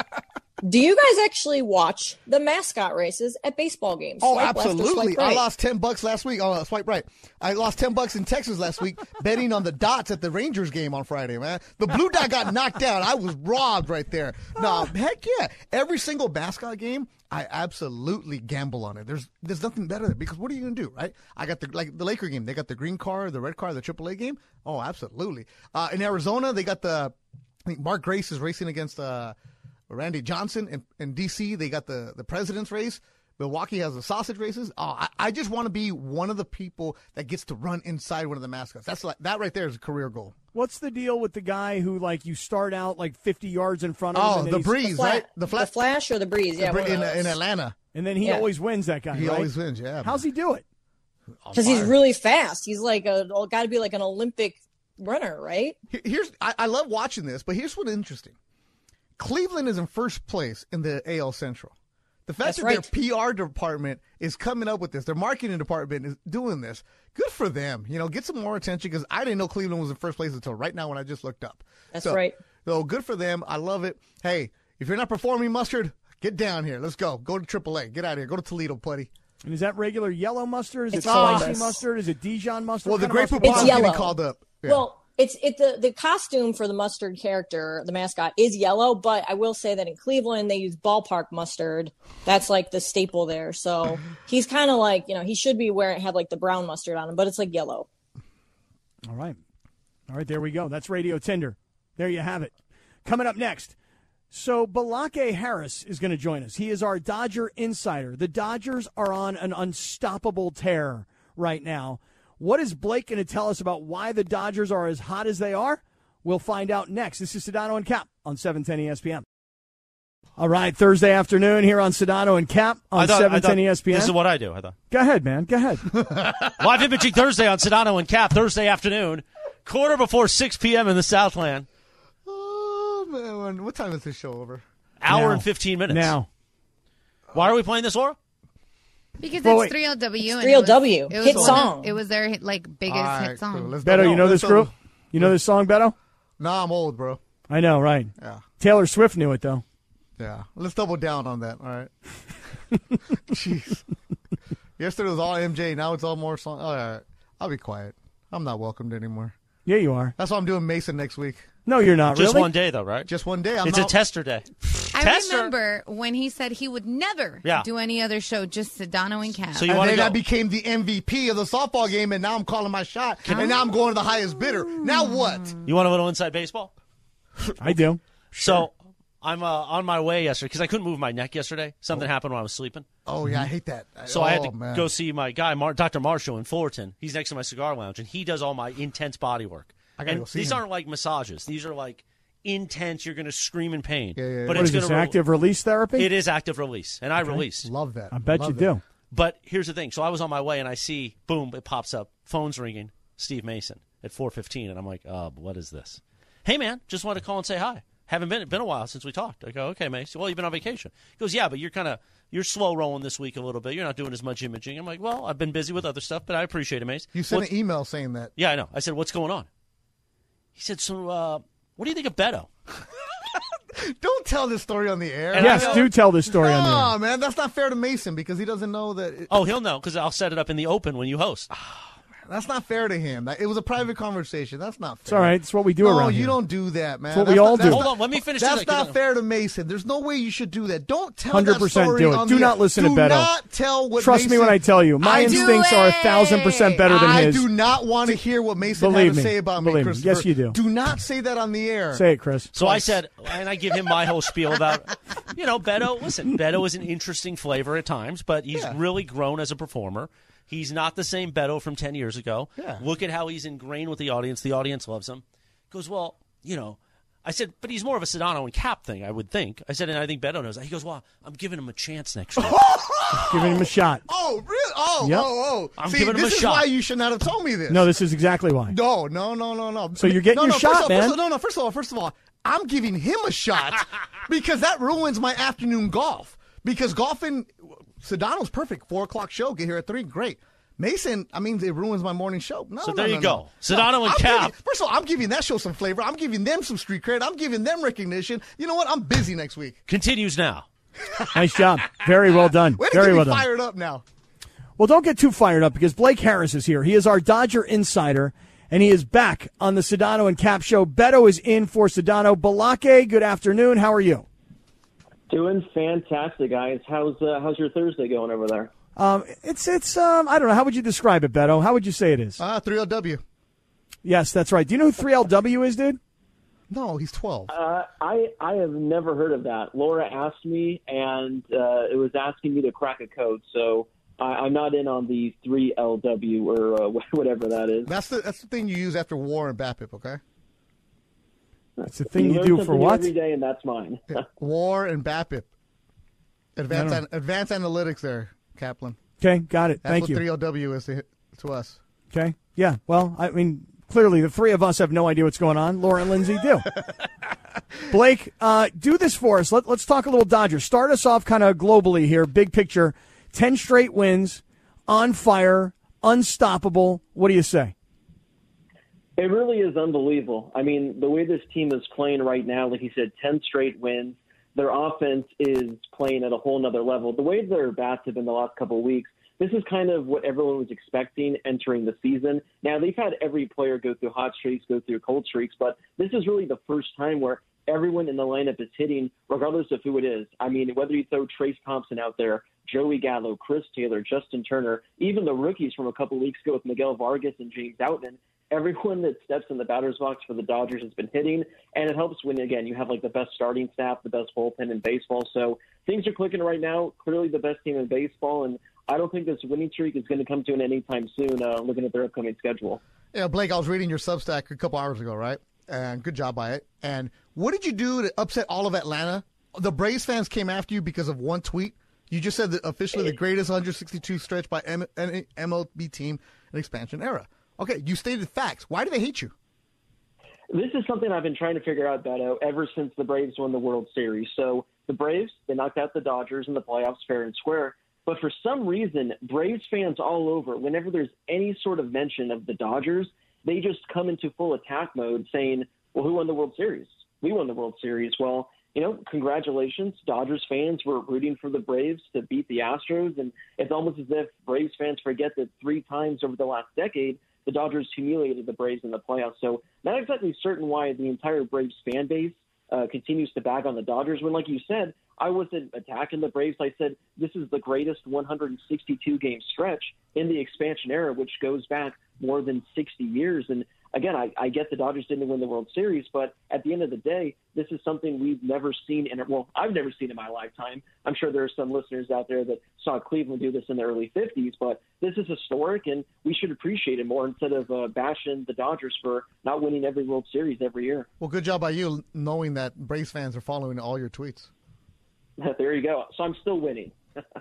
Do you guys actually watch the mascot races at baseball games? Oh, Swipe left or absolutely. swipe I right? lost ten bucks last week. Oh, swipe right. I lost ten bucks in Texas last week betting on the dots at the Rangers game on Friday, man. The blue dot got knocked down. I was robbed right there. No, heck yeah. Every single mascot game, I absolutely gamble on it. There's there's nothing better than, because what are you going to do, right? I got the, like the Laker game. They got the green car, the red car, the triple A game. Oh, absolutely. Uh, in Arizona, they got the, I think Mark Grace is racing against, uh, Randy Johnson. In, in D C, they got the, the president's race. Milwaukee has the sausage races. Oh, I, I just want to be one of the people that gets to run inside one of the mascots. That's like, that right there is a career goal. What's the deal with the guy who, like, you start out like fifty yards in front of him? Oh, and then the he's- breeze, Fla- right? The, flat, Flash or the Breeze? Yeah, the one Bre- of in, those. in Atlanta. And then he Yeah. always wins, that guy, He right? always wins, yeah. How's he do it? Because he's really fast. He's like a got to be like an Olympic runner, right? Here- Here's I, I love watching this, but here's what's interesting. Cleveland is in first place in the A L Central. The fact That's that right. their P R department is coming up with this, their marketing department is doing this, good for them. You know, get some more attention, because I didn't know Cleveland was in first place until right now when I just looked up. That's so, right. So good for them. I love it. Hey, if you're not performing, Mustard, get down here. Let's go. Go to triple A. Get out of here. Go to Toledo, buddy. And is that regular yellow mustard? Is It's it spicy Columbus. mustard? Is it Dijon mustard? Well, What the kind of Grey mustard Poupon is is it? getting yellow. called up. Yeah. Well, it's it the the costume for the mustard character, the mascot, is yellow. But I will say that in Cleveland they use ballpark mustard. That's like the staple there. So he's kind of like, you know, he should be wearing have like the brown mustard on him, but it's like yellow. All right. All right, there we go. That's Radio Tinder. There you have it. Coming up next. So Balake Harris is going to join us. He is our Dodger insider. The Dodgers are on an unstoppable tear right now. What is Blake going to tell us about why the Dodgers are as hot as they are? We'll find out next. This is Sedano and Cap on seven ten E S P N. All right, Thursday afternoon here on Sedano and Cap on I thought- I seven ten thought E S P N. This is what I do, I thought. Go ahead, man. Go ahead. Live imaging Thursday on Sedano and Cap, Thursday afternoon, quarter before six p.m. in the Southland. Oh, man. What time is this show over? Hour Now. and fifteen minutes. Now. Why are we playing this, Laura? Because Well, it's wait. three L W. and three L it was- W. It was Hit one song. Of, it was their like biggest All right, hit song. cool. Let's Beto, double- you know let's this group? double- You know this song, Beto? Nah, I'm old, bro. I know, right? Yeah. Taylor Swift knew it, though. Yeah, let's double down on that. All right. Jeez. Yesterday was all M J. Now it's all more song. All right. I'll be quiet. I'm not welcomed anymore. Yeah, you are. That's why I'm doing Mason next week. No, you're not. Just really? one day, though, right? Just one day. I'm it's not, a tester day. I Tester. remember when he said he would never Yeah. do any other show, just Sedano and Cap. So you And want to then go? I became the M V P of the softball game, and now I'm calling my shot. And now I'm going to the highest bidder. Now what? You want a little inside baseball? I do. So I'm uh, on my way yesterday because I couldn't move my neck yesterday. Something happened when I was sleeping. Oh, yeah, I hate that. So oh, I had to man. go see my guy, Mar- Doctor Marshall in Fullerton. He's next to my cigar lounge, and he does all my intense body work. I gotta and go see these him. aren't like massages. These are like intense. You're going to scream in pain. Yeah, yeah, yeah. But What it's is this, gonna re- active release therapy? It is active release, and I release. Love that. I bet Love you that. do. But here's the thing. So I was on my way, and I see, boom, it pops up. Phone's ringing. Steve Mason at four fifteen, and I'm like, oh, what is this? Hey, man, just wanted to call and say hi. Haven't been been a while since we talked. I go, okay, Mason. Well, you've been on vacation. He goes, yeah, but you're kind of you're slow rolling this week a little bit. You're not doing as much imaging. I'm like, well, I've been busy with other stuff, but I appreciate it, Mason. You sent What's- an email saying that. Yeah, I know. I said, what's going on? He said, so uh, what do you think of Beto? Don't tell this story on the air. And Yes, I know- do tell this story on No, there. man, that's not fair to Mason because he doesn't know that. It, Oh, he'll know because I'll set it up in the open when you host. That's not fair to him. It was a private conversation. That's not fair. It's all right. It's what we do no, around you here. don't do that, man. It's what we That's all not- do. that's Hold not- on, let me finish That's this. not fair to Mason. There's no way you should do that. Don't tell one hundred that percent story do it. on Do the not air. listen to do Beto. not tell what Trust me Mason- when I tell you. My I do instincts are a it. thousand percent better than I his. do not want to hear what Mason Believe had to me. say about Believe me, me. Christopher. Yes, you do. Do not say that on the air. Say it, Chris. So I said, and I give him my whole spiel about, you know, Beto. Listen, Beto is an interesting flavor at times, but he's Yeah. really grown as a performer. He's not the same Beto from ten years ago. Yeah. Look at how he's ingrained with the audience. The audience loves him. He goes, well, you know, I said, but he's more of a Sedano and Cap thing, I would think. I said, and I think Beto knows that. He goes, well, I'm giving him a chance next year. Giving him a shot. Oh, really? Oh, Yep. oh, oh. I'm See, giving him this a is shot. why you should not have told me this. No, this is exactly why. No, no, no, no, no. So you're getting no, your no, shot, first of all, man. First of all, no, no. First of all, first of all, I'm giving him a shot because that ruins my afternoon golf. Because golfing, Sedano's perfect. Four o'clock show. Get here at three. Great. Mason, I mean, it ruins my morning show. No, So no, there no, you no. go. Sedano and I'm Cap. giving- first of all, I'm giving that show some flavor. I'm giving them some street cred. I'm giving them recognition. You know what? I'm busy next week. Continues now. Nice job. Very well done. Way to Very get well me done. fired up now. Well, don't get too fired up because Blake Harris is here. He is our Dodger insider, and he is back on the Sedano and Cap show. Beto is in for Sedano. Balake, good afternoon. How are you? Doing fantastic, guys. How's uh, how's your Thursday going over there? Um, it's it's um, I don't know. How would you describe it, Beto? How would you say it is? Ah, three L W. Yes, that's right. Do you know who three L W is, dude? No, he's twelve. Uh, I I have never heard of that. Laura asked me, and uh, it was asking me to crack a code. So I, I'm not in on the three L W or uh, whatever that is. That's the that's the thing you use after War and BAPIP, okay? It's the thing you learn do for something what? every day, and that's mine. Yeah. War and BAPIP. Advanced I an, advanced analytics there, Kaplan. Okay, got it. That's Thank what you. three L W is to, to us. Okay, yeah. Well, I mean, clearly the three of us have no idea what's going on. Laura and Lindsay do. Blake, uh, do this for us. Let, let's talk a little Dodgers. Start us off kind of globally here, big picture. Ten straight wins, on fire, unstoppable. What do you say? It really is unbelievable. I mean, the way this team is playing right now, like you said, ten straight wins. Their offense is playing at a whole nother level. The way their bats have been the last couple of weeks, this is kind of what everyone was expecting entering the season. Now, they've had every player go through hot streaks, go through cold streaks, but this is really the first time where everyone in the lineup is hitting, regardless of who it is. I mean, whether you throw Trace Thompson out there, Joey Gallo, Chris Taylor, Justin Turner, even the rookies from a couple weeks ago with Miguel Vargas and James Outman, everyone that steps in the batter's box for the Dodgers has been hitting, and it helps when, again, you have like the best starting staff, the best bullpen in baseball. So things are clicking right now, clearly the best team in baseball, and I don't think this winning streak is going to come to an end anytime soon, uh, looking at their upcoming schedule. Yeah, Blake, I was reading your Substack a couple hours ago, right? And good job by it. And what did you do to upset all of Atlanta? The Braves fans came after you because of one tweet. You just said that officially the greatest one hundred sixty-two stretch by M- M- MLB team in expansion era. Okay, you stated facts. Why do they hate you? This is something I've been trying to figure out, Beto, ever since the Braves won the World Series. So the Braves, they knocked out the Dodgers in the playoffs fair and square. But for some reason, Braves fans all over, whenever there's any sort of mention of the Dodgers, they just come into full attack mode saying, well, who won the World Series? We won the World Series. Well, you know, congratulations. Dodgers fans were rooting for the Braves to beat the Astros. And it's almost as if Braves fans forget that three times over the last decade, the Dodgers humiliated the Braves in the playoffs. So not exactly certain why the entire Braves fan base uh, continues to bag on the Dodgers when, like you said, I wasn't attacking the Braves. I said this is the greatest one hundred sixty-two game stretch in the expansion era, which goes back more than sixty years. And again, I, I get the Dodgers didn't win the World Series, but at the end of the day, this is something we've never seen in it. Well, I've never seen in my lifetime. I'm sure there are some listeners out there that saw Cleveland do this in the early fifties, but this is historic, and we should appreciate it more instead of uh, bashing the Dodgers for not winning every World Series every year. Well, good job by you knowing that Braves fans are following all your tweets. There you go. So I'm still winning.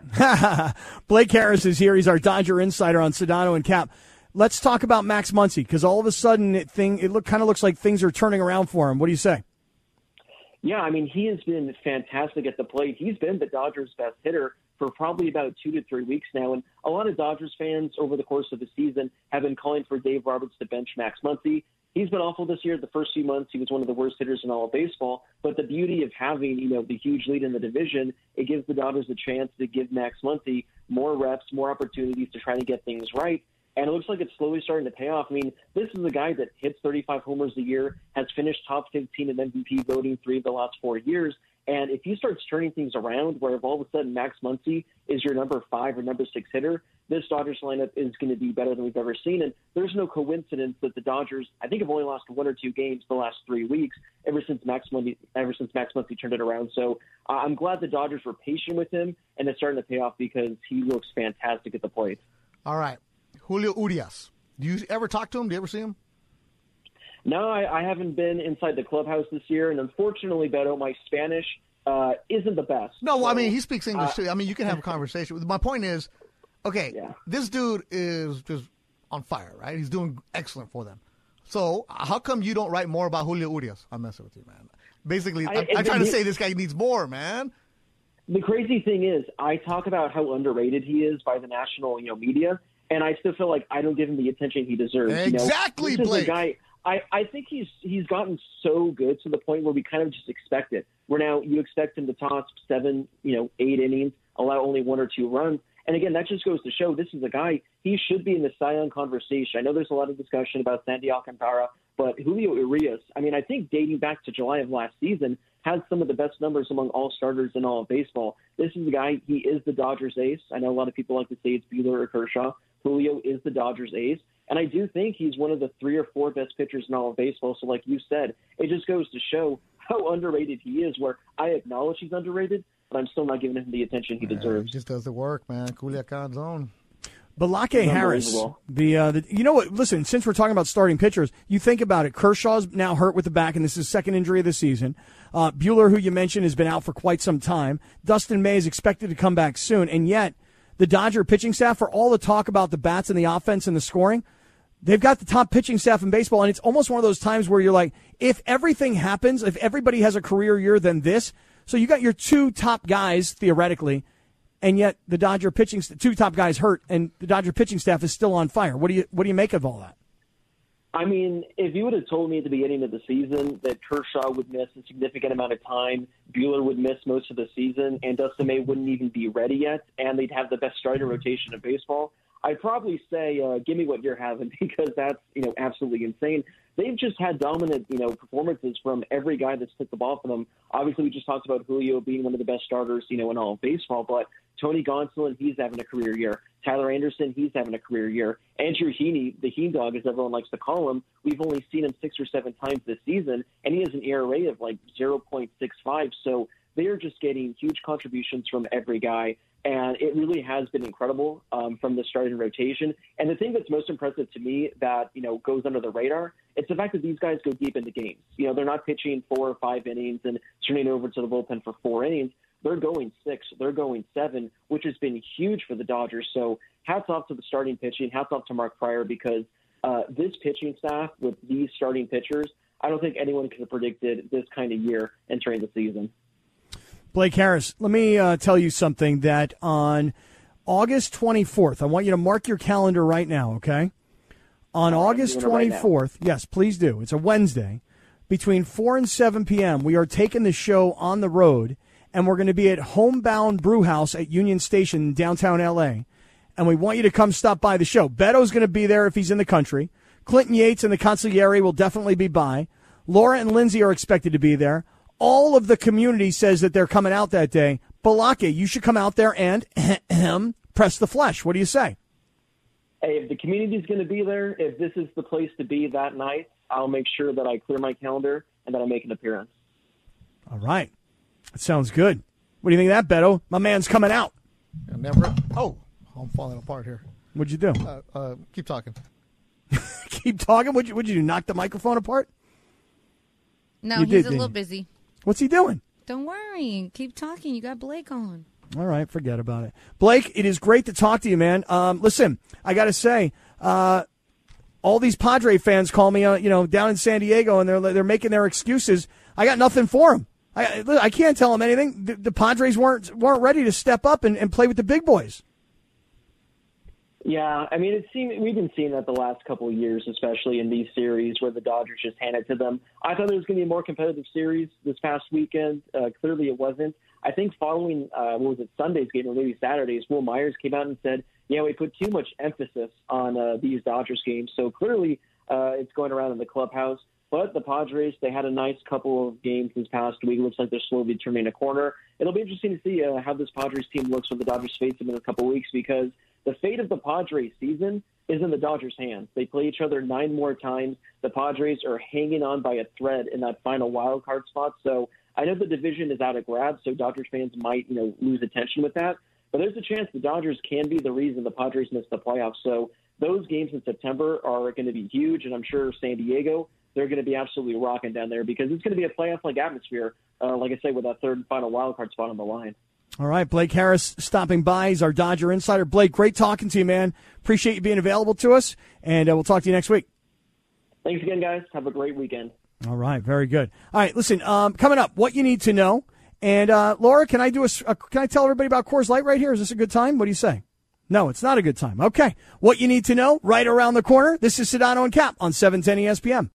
Blake Harris is here. He's our Dodger insider on Sedano and Cap. Let's talk about Max Muncy because all of a sudden it thing it look kind of looks like things are turning around for him. What do you say? Yeah, I mean, he has been fantastic at the plate. He's been the Dodgers' best hitter for probably about two to three weeks now. And a lot of Dodgers fans over the course of the season have been calling for Dave Roberts to bench Max Muncy. he's been awful this year. The first few months, he was one of the worst hitters in all of baseball. But the beauty of having, you know, the huge lead in the division, it gives the Dodgers a chance to give Max Muncy more reps, more opportunities to try to get things right. And it looks like it's slowly starting to pay off. I mean, this is a guy that hits thirty-five homers a year, has finished top fifteen in M V P voting three of the last four years. And if he starts turning things around, where if all of a sudden Max Muncy is your number five or number six hitter, this Dodgers lineup is going to be better than we've ever seen. And there's no coincidence that the Dodgers, I think, have only lost one or two games the last three weeks ever since Max Muncy, ever since Max Muncy turned it around. So uh, I'm glad the Dodgers were patient with him, and it's starting to pay off because he looks fantastic at the plate. All right, Julio Urias. Do you ever talk to him? Do you ever see him? No, I, I haven't been inside the clubhouse this year, and unfortunately, Beto, my Spanish uh, isn't the best. No, well, so, I mean, he speaks English uh, too. I mean, you can have a conversation. My point is, okay, yeah. this dude is just on fire, right? He's doing excellent for them. So how come you don't write more about Julio Urias? I'm messing with you, man. Basically, I, I'm, I'm trying to say this guy needs more, man. The crazy thing is, I talk about how underrated he is by the national, you know, media, and I still feel like I don't give him the attention he deserves. Exactly, you know? This Blake. is a guy. I, I think he's he's gotten so good to the point where we kind of just expect it. Where now you expect him to toss seven, you know, eight innings, allow only one or two runs. And again, that just goes to show this is a guy, he should be in the Cy Young conversation. I know there's a lot of discussion about Sandy Alcantara, but Julio Urias, I mean, I think dating back to July of last season, has some of the best numbers among all starters in all of baseball. This is a guy, he is the Dodgers ace. I know a lot of people like to say it's Buehler or Kershaw. Julio is the Dodgers ace. And I do think he's one of the three or four best pitchers in all of baseball. So like you said, it just goes to show how underrated he is, where I acknowledge he's underrated, but I'm still not giving him the attention he deserves. He just does the work, man. Culiacan's own. Balake Harris, the, uh, the you know what? Listen, since we're talking about starting pitchers, you think about it. Kershaw's now hurt with the back, and this is his second injury of the season. Uh, Buehler, who you mentioned, has been out for quite some time. Dustin May is expected to come back soon, and yet the Dodger pitching staff, for all the talk about the bats and the offense and the scoring, they've got the top pitching staff in baseball, and it's almost one of those times where you're like, if everything happens, if everybody has a career year, then this. So you got your two top guys, theoretically, and yet the Dodger pitching, two top guys hurt, and the Dodger pitching staff is still on fire. What do you what do you make of all that? I mean, if you would have told me at the beginning of the season that Kershaw would miss a significant amount of time, Buehler would miss most of the season, and Dustin May wouldn't even be ready yet, and they'd have the best starting rotation in baseball, I'd probably say, uh, give me what you're having, because that's, you know, absolutely insane. They've just had dominant, you know, performances from every guy that's took the ball from them. Obviously, we just talked about Julio being one of the best starters, you know, in all of baseball, but Tony Gonsolin, he's having a career year. Tyler Anderson, he's having a career year. Andrew Heaney, the Heen dog, as everyone likes to call him, we've only seen him six or seven times this season, and he has an E R A of like zero point six five. So they are just getting huge contributions from every guy. And it really has been incredible um, from the starting rotation. And the thing that's most impressive to me that, you know, goes under the radar, it's the fact that these guys go deep into games. You know, they're not pitching four or five innings and turning over to the bullpen for four innings. They're going six, they're going seven, which has been huge for the Dodgers. So hats off to the starting pitching, hats off to Mark Prior, because uh, this pitching staff with these starting pitchers, I don't think anyone could have predicted this kind of year entering the season. Blake Harris, let me uh, tell you something that on August twenty-fourth, I want you to mark your calendar right now, okay? On All right, August twenty-fourth, right yes, please do. It's a Wednesday. Between four and seven p.m., we are taking the show on the road, and we're going to be at Homebound Brewhouse at Union Station in downtown L A, and we want you to come stop by the show. Beto's going to be there if he's in the country. Clinton Yates and the Consigliere will definitely be by. Laura and Lindsay are expected to be there. All of the community says that they're coming out that day. Balake, you should come out there and press the flesh. What do you say? Hey, if the community's going to be there, if this is the place to be that night, I'll make sure that I clear my calendar and that I make an appearance. All right. That sounds good. What do you think of that, Beto? My man's coming out. I never. Oh, I'm falling apart here. What'd you do? Uh, uh, keep talking. Keep talking? What'd you, what'd you do, knock the microphone apart? No, You he's did, a didn't little you? busy. What's he doing? Don't worry. Keep talking. You got Blake on. All right, forget about it. Blake, it is great to talk to you, man. Um, listen, I got to say, uh, all these Padre fans call me, uh, you know, down in San Diego, and they're they're making their excuses. I got nothing for them. I I can't tell them anything. The, the Padres weren't weren't ready to step up and, and play with the big boys. Yeah, I mean, it seemed, we've been seeing that the last couple of years, especially in these series where the Dodgers just hand it to them. I thought it was going to be a more competitive series this past weekend. Uh, clearly it wasn't. I think following, uh, what was it, Sunday's game or maybe Saturday's, Will Myers came out and said, yeah, we put too much emphasis on uh, these Dodgers games. So clearly uh, it's going around in the clubhouse. But the Padres, they had a nice couple of games this past week. It looks like they're slowly turning a corner. It'll be interesting to see uh, how this Padres team looks when the Dodgers face them in a couple of weeks, because the fate of the Padres season is in the Dodgers' hands. They play each other nine more times. The Padres are hanging on by a thread in that final wild card spot. So I know the division is out of grabs, so Dodgers fans might, you know, lose attention with that. But there's a chance the Dodgers can be the reason the Padres miss the playoffs. So those games in September are going to be huge, and I'm sure San Diego, they're going to be absolutely rocking down there because it's going to be a playoff-like atmosphere, uh, like I say, with that third and final wild card spot on the line. All right, Blake Harris stopping by. He's our Dodger insider. Blake, great talking to you, man. Appreciate you being available to us, and uh, we'll talk to you next week. Thanks again, guys. Have a great weekend. All right, very good. All right, listen, um, coming up, what you need to know. And, uh, Laura, can I do a, a, can I tell everybody about Coors Light right here? Is this a good time? What do you say? No, it's not a good time. Okay. What you need to know right around the corner. This is Sedano and Cap on seven ten E S P N.